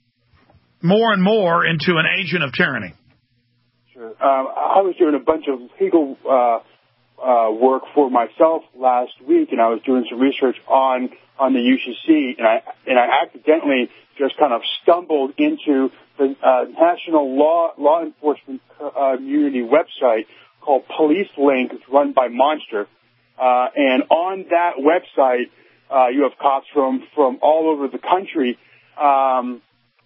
more and more into an agent of tyranny. Sure. Um, I was doing a bunch of legal uh, uh, work for myself last week, and I was doing some research on on the U C C, and I and I accidentally just kind of stumbled into the uh, National Law Law Enforcement uh, Community website called Police Link. It's run by Monster, uh, and on that website, uh, you have cops from from all over the country. Um,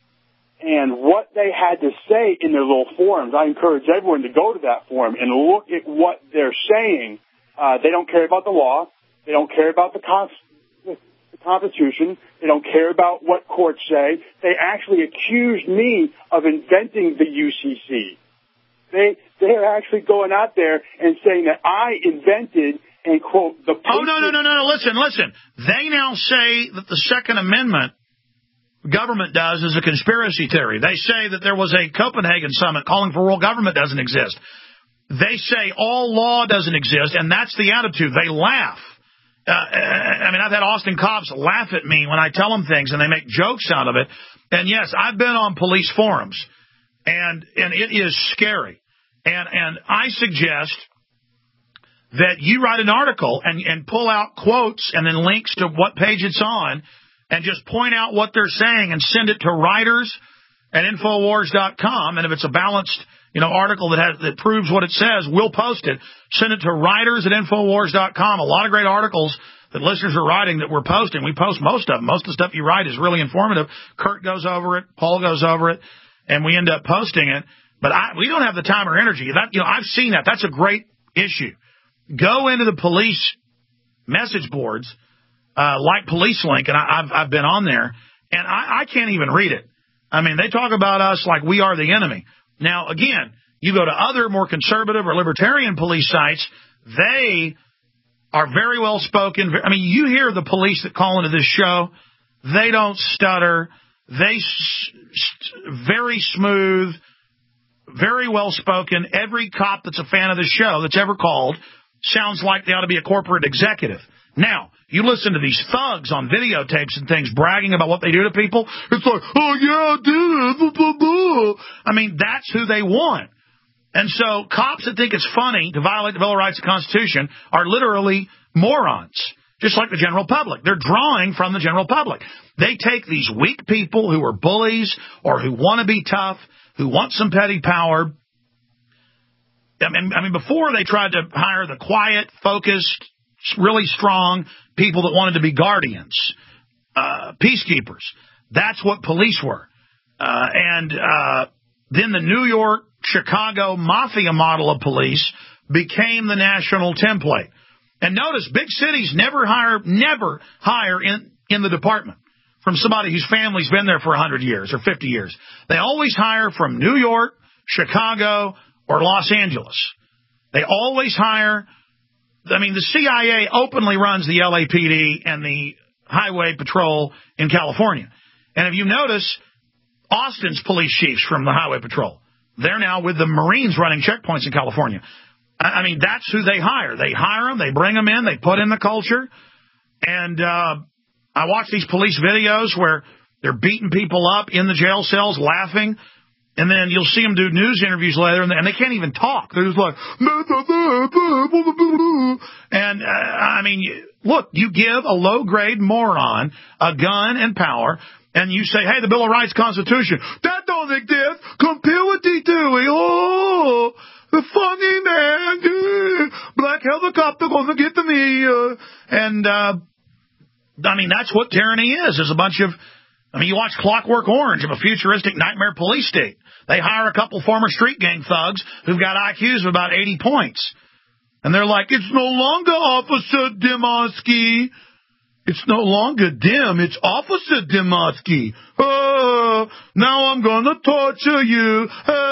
And what they had to say in their little forums, I encourage everyone to go to that forum and look at what they're saying. Uh, they don't care about the law. They don't care about the, con- the Constitution. They don't care about what courts say. They actually accused me of inventing the U C C. They they're actually going out there and saying that I invented and, quote, the... Oh, no, no, no, no, listen, listen. They now say that the Second Amendment government does is a conspiracy theory. They say that there was a Copenhagen summit calling for world government doesn't exist. They say all law doesn't exist, and that's the attitude. They laugh. Uh, I mean, I've had Austin cops laugh at me when I tell them things, and they make jokes out of it. And, yes, I've been on police forums, and and it is scary. And and I suggest that you write an article and, and pull out quotes and then links to what page it's on and just point out what they're saying and send it to writers at Infowars dot com. And if it's a balanced, you know, article that has, that proves what it says, we'll post it. Send it to writers at Infowars dot com. A lot of great articles that listeners are writing that we're posting. We post most of them. Most of the stuff you write is really informative. Kurt goes over it. Paul goes over it. And we end up posting it. But I, we don't have the time or energy. That, you know, I've seen that. That's a great issue. Go into the police message boards, uh, like Police Link, and I, I've, I've been on there, and I, I can't even read it. I mean, they talk about us like we are the enemy. Now, again, you go to other more conservative or libertarian police sites, they are very well spoken. I mean, you hear the police that call into this show, they don't stutter. They st- very smooth, very well spoken. Every cop that's a fan of the show that's ever called sounds like they ought to be a corporate executive. Now, you listen to these thugs on videotapes and things bragging about what they do to people. It's like, oh, yeah, I did it. I mean, that's who they want. And so cops that think it's funny to violate the Bill of Rights and Constitution are literally morons, just like the general public. They're drawing from the general public. They take these weak people who are bullies or who want to be tough, who want some petty power. I mean, I mean, before they tried to hire the quiet, focused, really strong people that wanted to be guardians, uh, peacekeepers. That's what police were. Uh, and uh, then the New York, Chicago mafia model of police became the national template. And notice, big cities never hire, never hire in, in the department from somebody whose family's been there for one hundred years or fifty years. They always hire from New York, Chicago, or Los Angeles. They always hire. I mean, the C I A openly runs the L A P D and the Highway Patrol in California. And if you notice, Austin's police chiefs from the Highway Patrol, they're now with the Marines running checkpoints in California. I mean, that's who they hire. They hire them, they bring them in, they put in the culture. And uh, I watch these police videos where they're beating people up in the jail cells, laughing. And then you'll see them do news interviews later, and they can't even talk. They're just like, and, uh, I mean, look, you give a low-grade moron a gun and power, and you say, hey, the Bill of Rights, Constitution, that don't exist. Compare what they do. Oh, the funny man, black helicopter gonna get to me. Uh, and, uh, I mean, that's what tyranny is. There's a bunch of, I mean, you watch Clockwork Orange of a futuristic nightmare police state. They hire a couple former street gang thugs who've got I Qs of about eighty points. And they're like, it's no longer Officer Dembowski. It's no longer Dim. It's Officer Dembowski. Oh, now I'm going to torture you.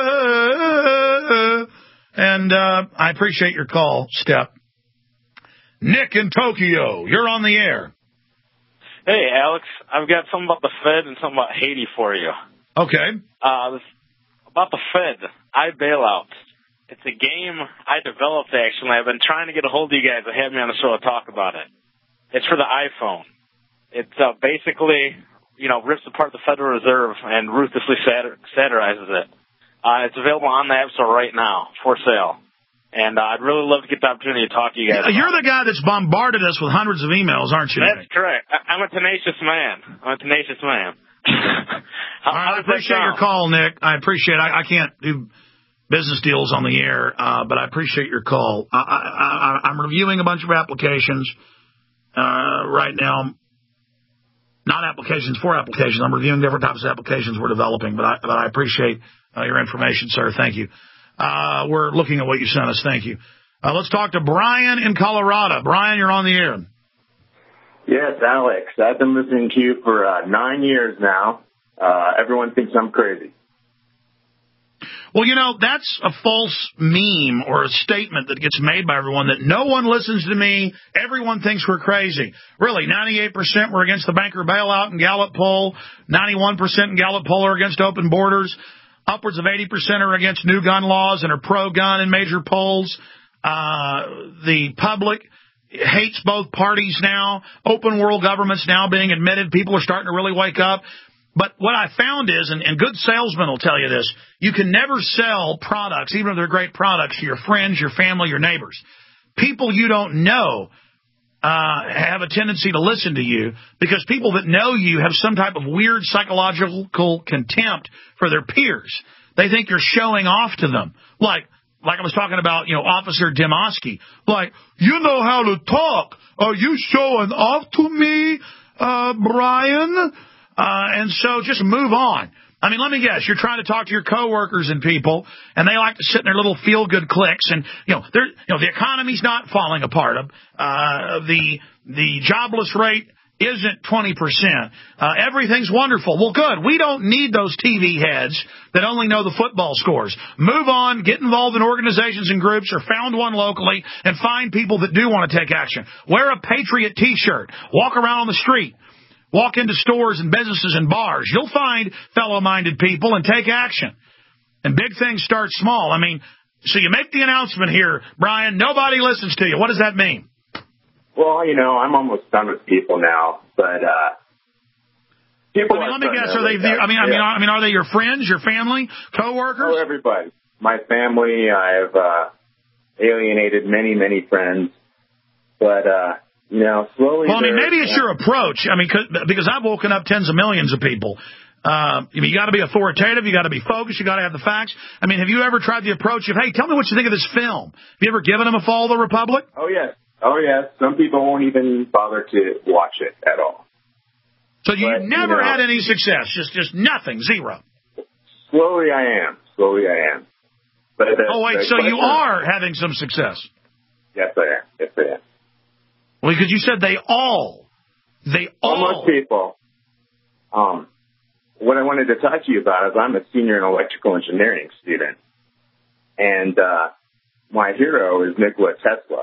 And uh, I appreciate your call, Step. Nick in Tokyo, you're on the air. Hey, Alex, I've got something about the Fed and something about Haiti for you. Okay. Uh, this, about the Fed, iBailout. It's a game I developed, actually. I've been trying to get a hold of you guys to have me on the show to talk about it. It's for the iPhone. It uh, basically, you know, rips apart the Federal Reserve and ruthlessly satir- satirizes it. Uh, it's available on the App Store right now for sale. And uh, I'd really love to get the opportunity to talk to you guys. You're the guy that's bombarded us with hundreds of emails, aren't you? That's correct. I- I'm a tenacious man. I'm a tenacious man. how, All right, I appreciate your call, Nick. I appreciate it. I, I can't do business deals on the air, uh, but I appreciate your call. I, I, I, I'm reviewing a bunch of applications uh, right now. Not applications for applications. I'm reviewing different types of applications we're developing, but I, but I appreciate uh, your information, sir. Thank you. Uh, we're looking at what you sent us. Thank you. Uh, let's talk to Brian in Colorado. Brian, you're on the air. Yes, Alex. I've been listening to you for uh, nine years now. Uh, everyone thinks I'm crazy. Well, you know, that's a false meme or a statement that gets made by everyone that no one listens to me. Everyone thinks we're crazy. Really, ninety-eight percent were against the banker bailout in Gallup poll. ninety-one percent in Gallup poll are against open borders. Upwards of eighty percent are against new gun laws and are pro-gun in major polls. Uh, the public hates both parties now. Open world government's now being admitted. People are starting to really wake up. But what I found is, and, and good salesmen will tell you this, you can never sell products, even if they're great products, to your friends, your family, your neighbors. people you don't know uh, have a tendency to listen to you because people that know you have some type of weird psychological contempt for their peers. They think you're showing off to them. Like, like I was talking about, you know, Officer Demoski. Like, you know how to talk. Are you showing off to me, uh, Brian? Uh, and so just move on. I mean, let me guess, you're trying to talk to your coworkers and people, and they like to sit in their little feel-good cliques, and, you know, they're, you know, the economy's not falling apart. Uh, the, the jobless rate isn't twenty percent. Uh, everything's wonderful. Well, good. We don't need those T V heads that only know the football scores. Move on, get involved in organizations and groups, or found one locally, and find people that do want to take action. Wear a Patriot T-shirt. Walk around on the street. Walk into stores and businesses and bars. You'll find fellow-minded people and take action. And big things start small. I mean, so you make the announcement here, Brian, nobody listens to you. What does that mean? Well, you know, I'm almost done with people now, but uh people I mean, let me guess, are they I mean, I mean, I mean, are they your friends, your family, coworkers? Oh, everybody. My family, I've uh alienated many, many friends. But uh you know, slowly. Well, I mean, maybe it's your approach. I mean, because I've woken up tens of millions of people. Uh, I mean, you got to be authoritative. You got to be focused. You got to have the facts. I mean, have you ever tried the approach of, hey, tell me what you think of this film? Have you ever given them a Fall of the Republic? Oh, yes. Oh, yes. Some people won't even bother to watch it at all. So you but, never you know, had any success? Just just nothing? Zero? Slowly I am. Slowly I am. But the, oh, wait. So question, you are having some success? Yes, I am. Yes, I am. Well, because you said they all, they all. Well, most people. Um, what I wanted to talk to you about is I'm a senior in electrical engineering student. And uh, my hero is Nikola Tesla.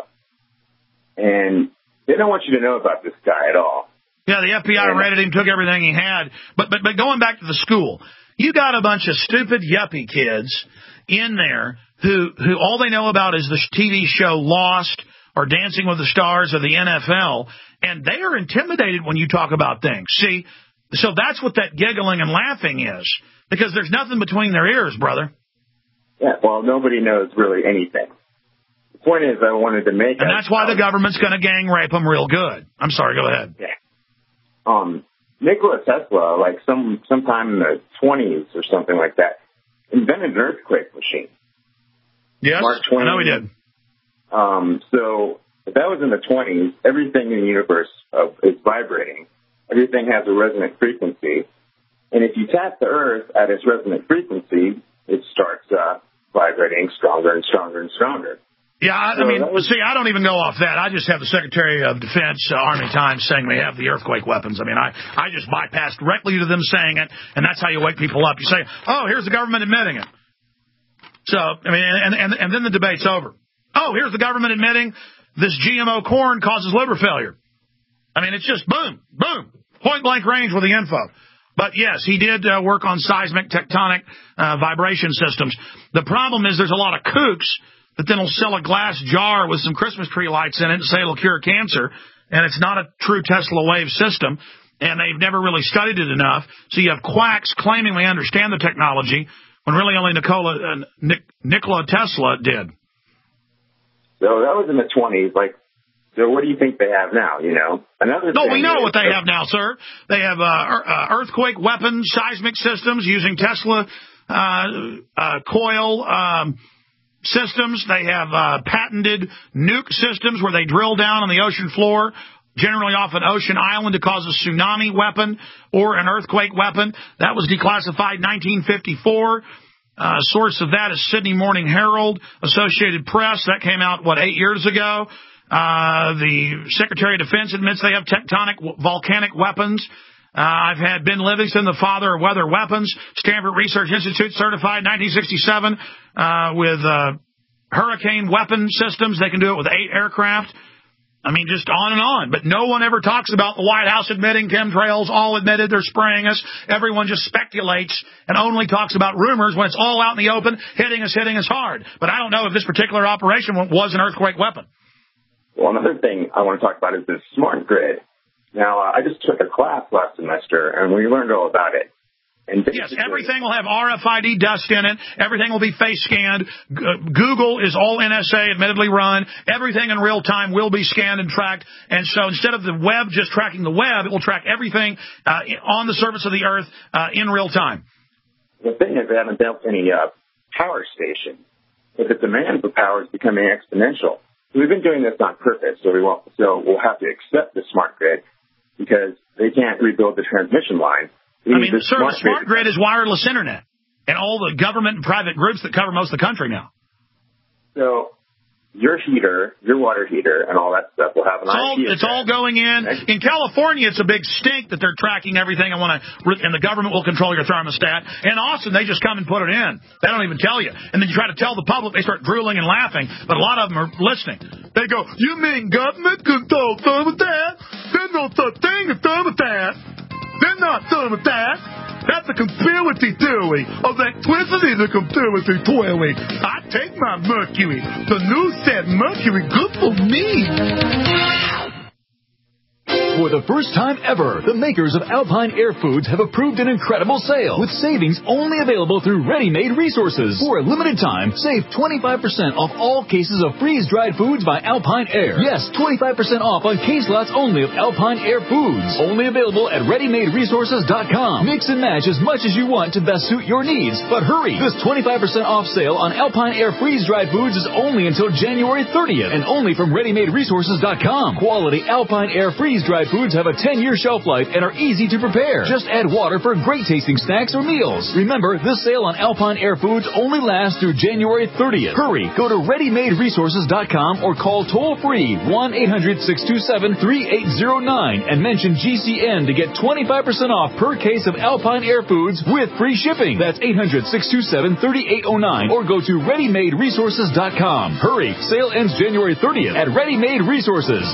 And they don't want you to know about this guy at all. Yeah, the F B I and, raided him, took everything he had. But, but, but going back to the school, you got a bunch of stupid yuppie kids in there who, who all they know about is the T V show Lost, or Dancing with the Stars, or the N F L, and they are intimidated when you talk about things. See, so that's what that giggling and laughing is, because there's nothing between their ears, brother. Yeah, well, nobody knows really anything. The point is I wanted to make... And that's why the government's going to gang rape them real good. I'm sorry, go ahead. Yeah. Um, Nikola Tesla, like some sometime in the twenties or something like that, invented an earthquake machine. Yes, Mark Twain, I know he did. Um, so if that was in the twenties, everything in the universe uh, is vibrating. Everything has a resonant frequency. And if you tap the Earth at its resonant frequency, it starts uh, vibrating stronger and stronger and stronger. Yeah, I, so I mean, was, see, I don't even go off that. I just have the Secretary of Defense, uh, Army Times, saying we have the earthquake weapons. I mean, I, I just bypassed directly to them saying it, and that's how you wake people up. You say, oh, here's the government admitting it. So, I mean, and, and, and then the debate's over. Oh, here's the government admitting this G M O corn causes liver failure. I mean, it's just boom, boom, point-blank range with the info. But, yes, he did uh, work on seismic tectonic uh, vibration systems. The problem is there's a lot of kooks that then will sell a glass jar with some Christmas tree lights in it and say it'll cure cancer, and it's not a true Tesla wave system, and they've never really studied it enough. So you have quacks claiming they understand the technology when really only Nikola, uh, Nik- Nikola Tesla did. So that was in the twenties. Like, so what do you think they have now, you know? Another no, thing we know is, what they have now, sir. They have uh, uh, earthquake weapons, seismic systems using Tesla uh, uh, coil um, systems. They have uh, patented nuke systems where they drill down on the ocean floor, generally off an ocean island, to cause a tsunami weapon or an earthquake weapon. That was declassified in nineteen fifty-four. Uh, source of that is Sydney Morning Herald, Associated Press. That came out, what, eight years ago. Uh, the Secretary of Defense admits they have tectonic volcanic weapons. Uh, I've had Ben Livingston, the father of weather weapons, Stanford Research Institute certified nineteen sixty-seven uh, with uh, hurricane weapon systems. They can do it with eight aircraft. I mean, just on and on. But no one ever talks about the White House admitting chemtrails, all admitted they're spraying us. Everyone just speculates and only talks about rumors when it's all out in the open, hitting us, hitting us hard. But I don't know if this particular operation was an earthquake weapon. Well, another thing I want to talk about is this smart grid. Now, uh, I just took a class last semester, and we learned all about it. And yes, everything will have R F I D dust in it. Everything will be face scanned. G- Google is all N S A, admittedly run. Everything in real time will be scanned and tracked. And so instead of the web just tracking the web, it will track everything uh, on the surface of the earth uh, in real time. The thing is, they haven't built any uh, power station. If the demand for power is becoming exponential, we've been doing this on purpose, so we won't. So we'll have to accept the smart grid because they can't rebuild the transmission line. I mean, sir, the smart grid is wireless internet and all the government and private groups that cover most of the country now. So your heater, your water heater, and all that stuff will have an it's all, I P. It's all going in. In California, it's a big stink that they're tracking everything. I want to, and the government will control your thermostat. In Austin, they just come and put it in. They don't even tell you. And then you try to tell the public, they start drooling and laughing. But a lot of them are listening. They go, "You mean government control thermostat? There's no such thing as thermostat. They're not done with that. That's a conspiracy theory. Electricity is a conspiracy theory. I take my mercury. The news said mercury good for me." For the first time ever, the makers of Alpine Air Foods have approved an incredible sale with savings only available through Ready-Made Resources. For a limited time, save twenty-five percent off all cases of freeze-dried foods by Alpine Air. Yes, twenty-five percent off on case lots only of Alpine Air Foods. Only available at ready made resources dot com. Mix and match as much as you want to best suit your needs. But hurry! This twenty-five percent off sale on Alpine Air freeze-dried foods is only until January thirtieth and only from ready made resources dot com. Quality Alpine Air freeze-dried foods have a ten-year shelf life and are easy to prepare. Just add water for great-tasting snacks or meals. Remember, this sale on Alpine Air Foods only lasts through January thirtieth. Hurry, go to ready made resources dot com or call toll-free one eight hundred six two seven three eight zero nine and mention G C N to get twenty-five percent off per case of Alpine Air Foods with free shipping. That's eight hundred six two seven three eight zero nine or go to ready made resources dot com. Hurry, sale ends January thirtieth at Ready-Made Resources.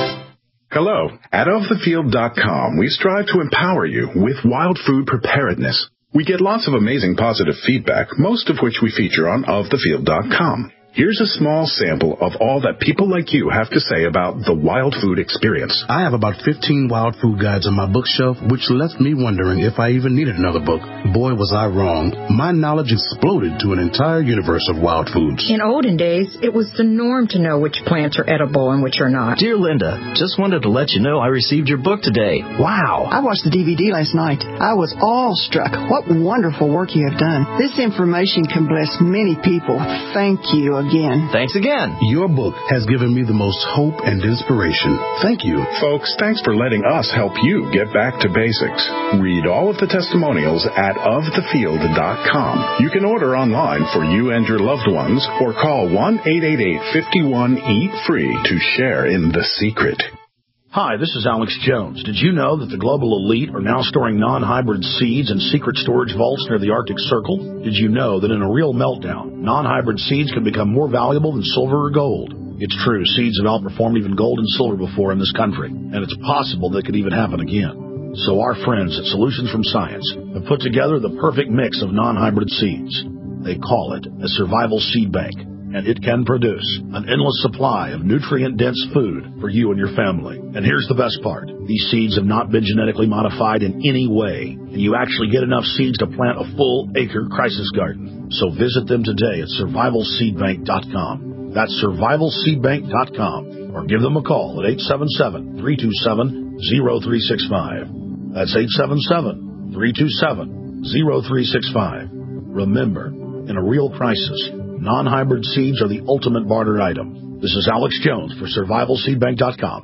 Hello. At of the field dot com, we strive to empower you with wild food preparedness. We get lots of amazing positive feedback, most of which we feature on of the field dot com. Here's a small sample of all that people like you have to say about the wild food experience. I have about fifteen wild food guides on my bookshelf, which left me wondering if I even needed another book. Boy, was I wrong. My knowledge exploded to an entire universe of wild foods. In olden days, it was the norm to know which plants are edible and which are not. Dear Linda, just wanted to let you know I received your book today. Wow. I watched the D V D last night. I was awestruck. What wonderful work you have done. This information can bless many people. Thank you again. Thanks again. Your book has given me the most hope and inspiration. Thank you. Folks, thanks for letting us help you get back to basics. Read all of the testimonials at of the field dot com. You can order online for you and your loved ones or call one eight eight eight, five one, eat free to share in the secret. Hi, this is Alex Jones. Did you know that the global elite are now storing non-hybrid seeds in secret storage vaults near the Arctic Circle? Did you know that in a real meltdown, non-hybrid seeds can become more valuable than silver or gold? It's true, seeds have outperformed even gold and silver before in this country, and it's possible that could even happen again. So our friends at Solutions from Science have put together the perfect mix of non-hybrid seeds. They call it a survival seed bank, and it can produce an endless supply of nutrient-dense food for you and your family. And here's the best part. These seeds have not been genetically modified in any way, and you actually get enough seeds to plant a full-acre crisis garden. So visit them today at survival seed bank dot com. That's survival seed bank dot com. Or give them a call at eight seven seven, three two seven, zero three six five. That's eight seven seven, three two seven, zero three six five. Remember, in a real crisis, non-hybrid seeds are the ultimate barter item. This is Alex Jones for survival seed bank dot com.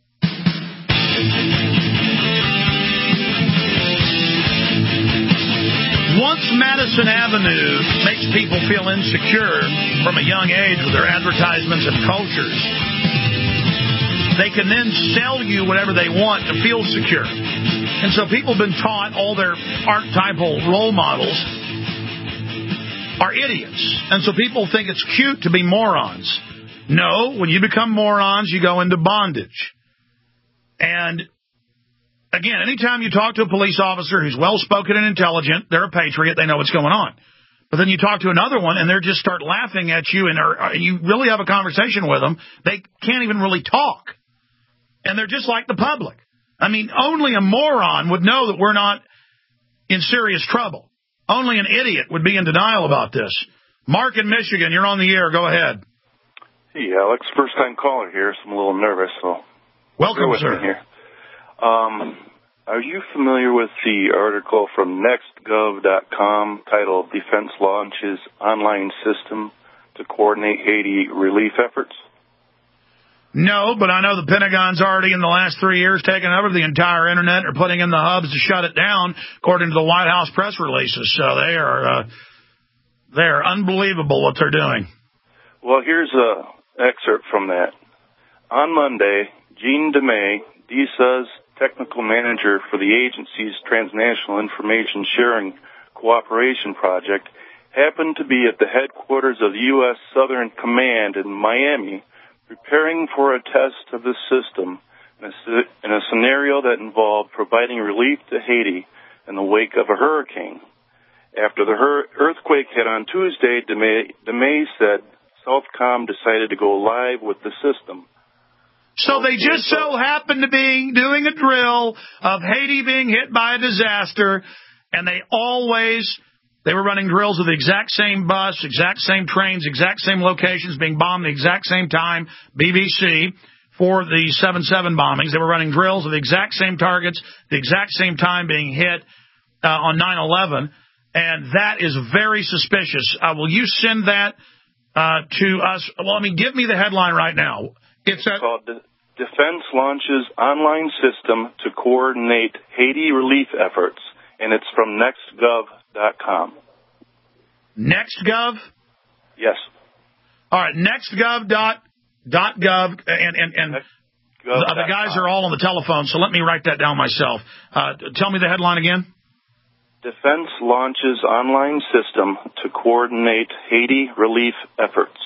Once Madison Avenue makes people feel insecure from a young age with their advertisements and cultures, they can then sell you whatever they want to feel secure. And so people have been taught all their archetypal role models are idiots. And so people think it's cute to be morons. No, when you become morons, you go into bondage. And again, anytime you talk to a police officer who's well-spoken and intelligent, they're a patriot, they know what's going on. But then you talk to another one, and they just start laughing at you, and are, you really have a conversation with them. They can't even really talk. And they're just like the public. I mean, only a moron would know that we're not in serious trouble. Only an idiot would be in denial about this. Mark in Michigan, you're on the air. Go ahead. Hey, Alex. First-time caller here, so I'm a little nervous. So welcome, with sir. Me here. Um, are you familiar with the article from next gov dot com titled Defense Launches Online System to Coordinate Haiti Relief Efforts? No, but I know the Pentagon's already in the last three years taken over the entire Internet or putting in the hubs to shut it down, according to the White House press releases. So they are uh, they are unbelievable what they're doing. Well, here's an excerpt from that. On Monday, Jean DeMay, D S A's technical manager for the agency's Transnational Information Sharing Cooperation Project, happened to be at the headquarters of the U S Southern Command in Miami, preparing for a test of the system in a scenario that involved providing relief to Haiti in the wake of a hurricane. After the hur- earthquake hit on Tuesday, DeMay, DeMay said Southcom decided to go live with the system. So they just so happened to be doing a drill of Haiti being hit by a disaster, and they always... They were running drills of the exact same bus, exact same trains, exact same locations being bombed the exact same time, B B C, for the seven seven bombings. They were running drills of the exact same targets, the exact same time being hit uh, on nine eleven, and that is very suspicious. Uh, will you send that uh, to us? Well, I mean, give me the headline right now. It's, it's called the Defense Launches Online System to Coordinate Haiti Relief Efforts, and it's from next gov dot com. NextGov? Yes. All right, nextgov dot gov, and, and, and the, the guys are all on the telephone, so let me write that down myself. Uh, tell me the headline again. Defense Launches Online System to Coordinate Haiti Relief Efforts.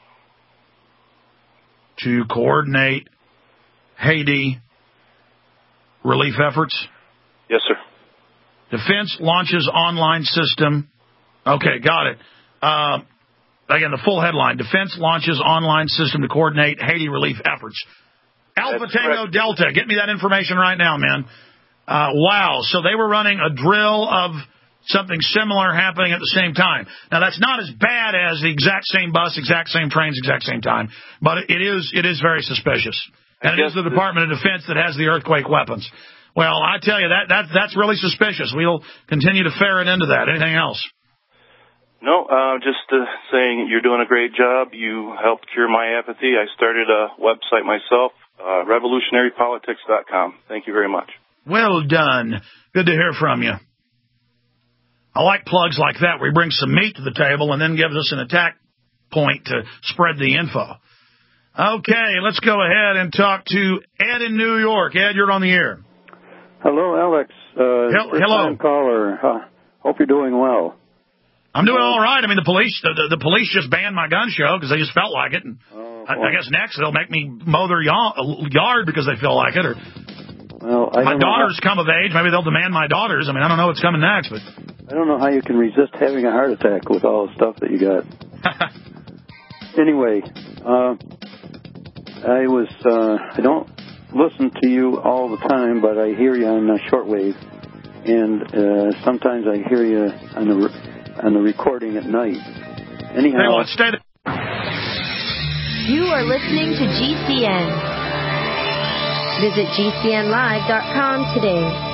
To coordinate Haiti relief efforts? Yes, sir. Defense Launches Online System. Okay, got it. Uh, again, the full headline. Defense Launches Online System to Coordinate Haiti Relief Efforts. Alpha That's Tango correct. Delta. Get me that information right now, man. Uh, wow. So they were running a drill of something similar happening at the same time. Now, that's not as bad as the exact same bus, exact same trains, exact same time, but it is it is very suspicious. And it is the Department of Defense that has the earthquake weapons. Well, I tell you, that, that that's really suspicious. We'll continue to ferret into that. Anything else? No, uh, just uh, saying you're doing a great job. You helped cure my apathy. I started a website myself, uh, revolutionary politics dot com. Thank you very much. Well done. Good to hear from you. I like plugs like that where he brings some meat to the table and then gives us an attack point to spread the info. Okay, let's go ahead and talk to Ed in New York. Ed, you're on the air. Hello, Alex. Uh, Hel- hello. Caller. Uh, hope you're doing well. I'm doing all right. I mean, the police the, the, the police just banned my gun show because they just felt like it. And oh, I, I guess next they'll make me mow their yard because they feel like it. Or well, I my don't daughters know how, come of age. Maybe they'll demand my daughters. I mean, I don't know what's coming next. But I don't know how you can resist having a heart attack with all the stuff that you got. Anyway, uh, I was uh, I don't listen to you all the time, but I hear you on the shortwave, and uh, sometimes I hear you on the on the recording at night. Anyhow, hey, well, stay there. You are listening to G C N. Visit G C N live dot com today.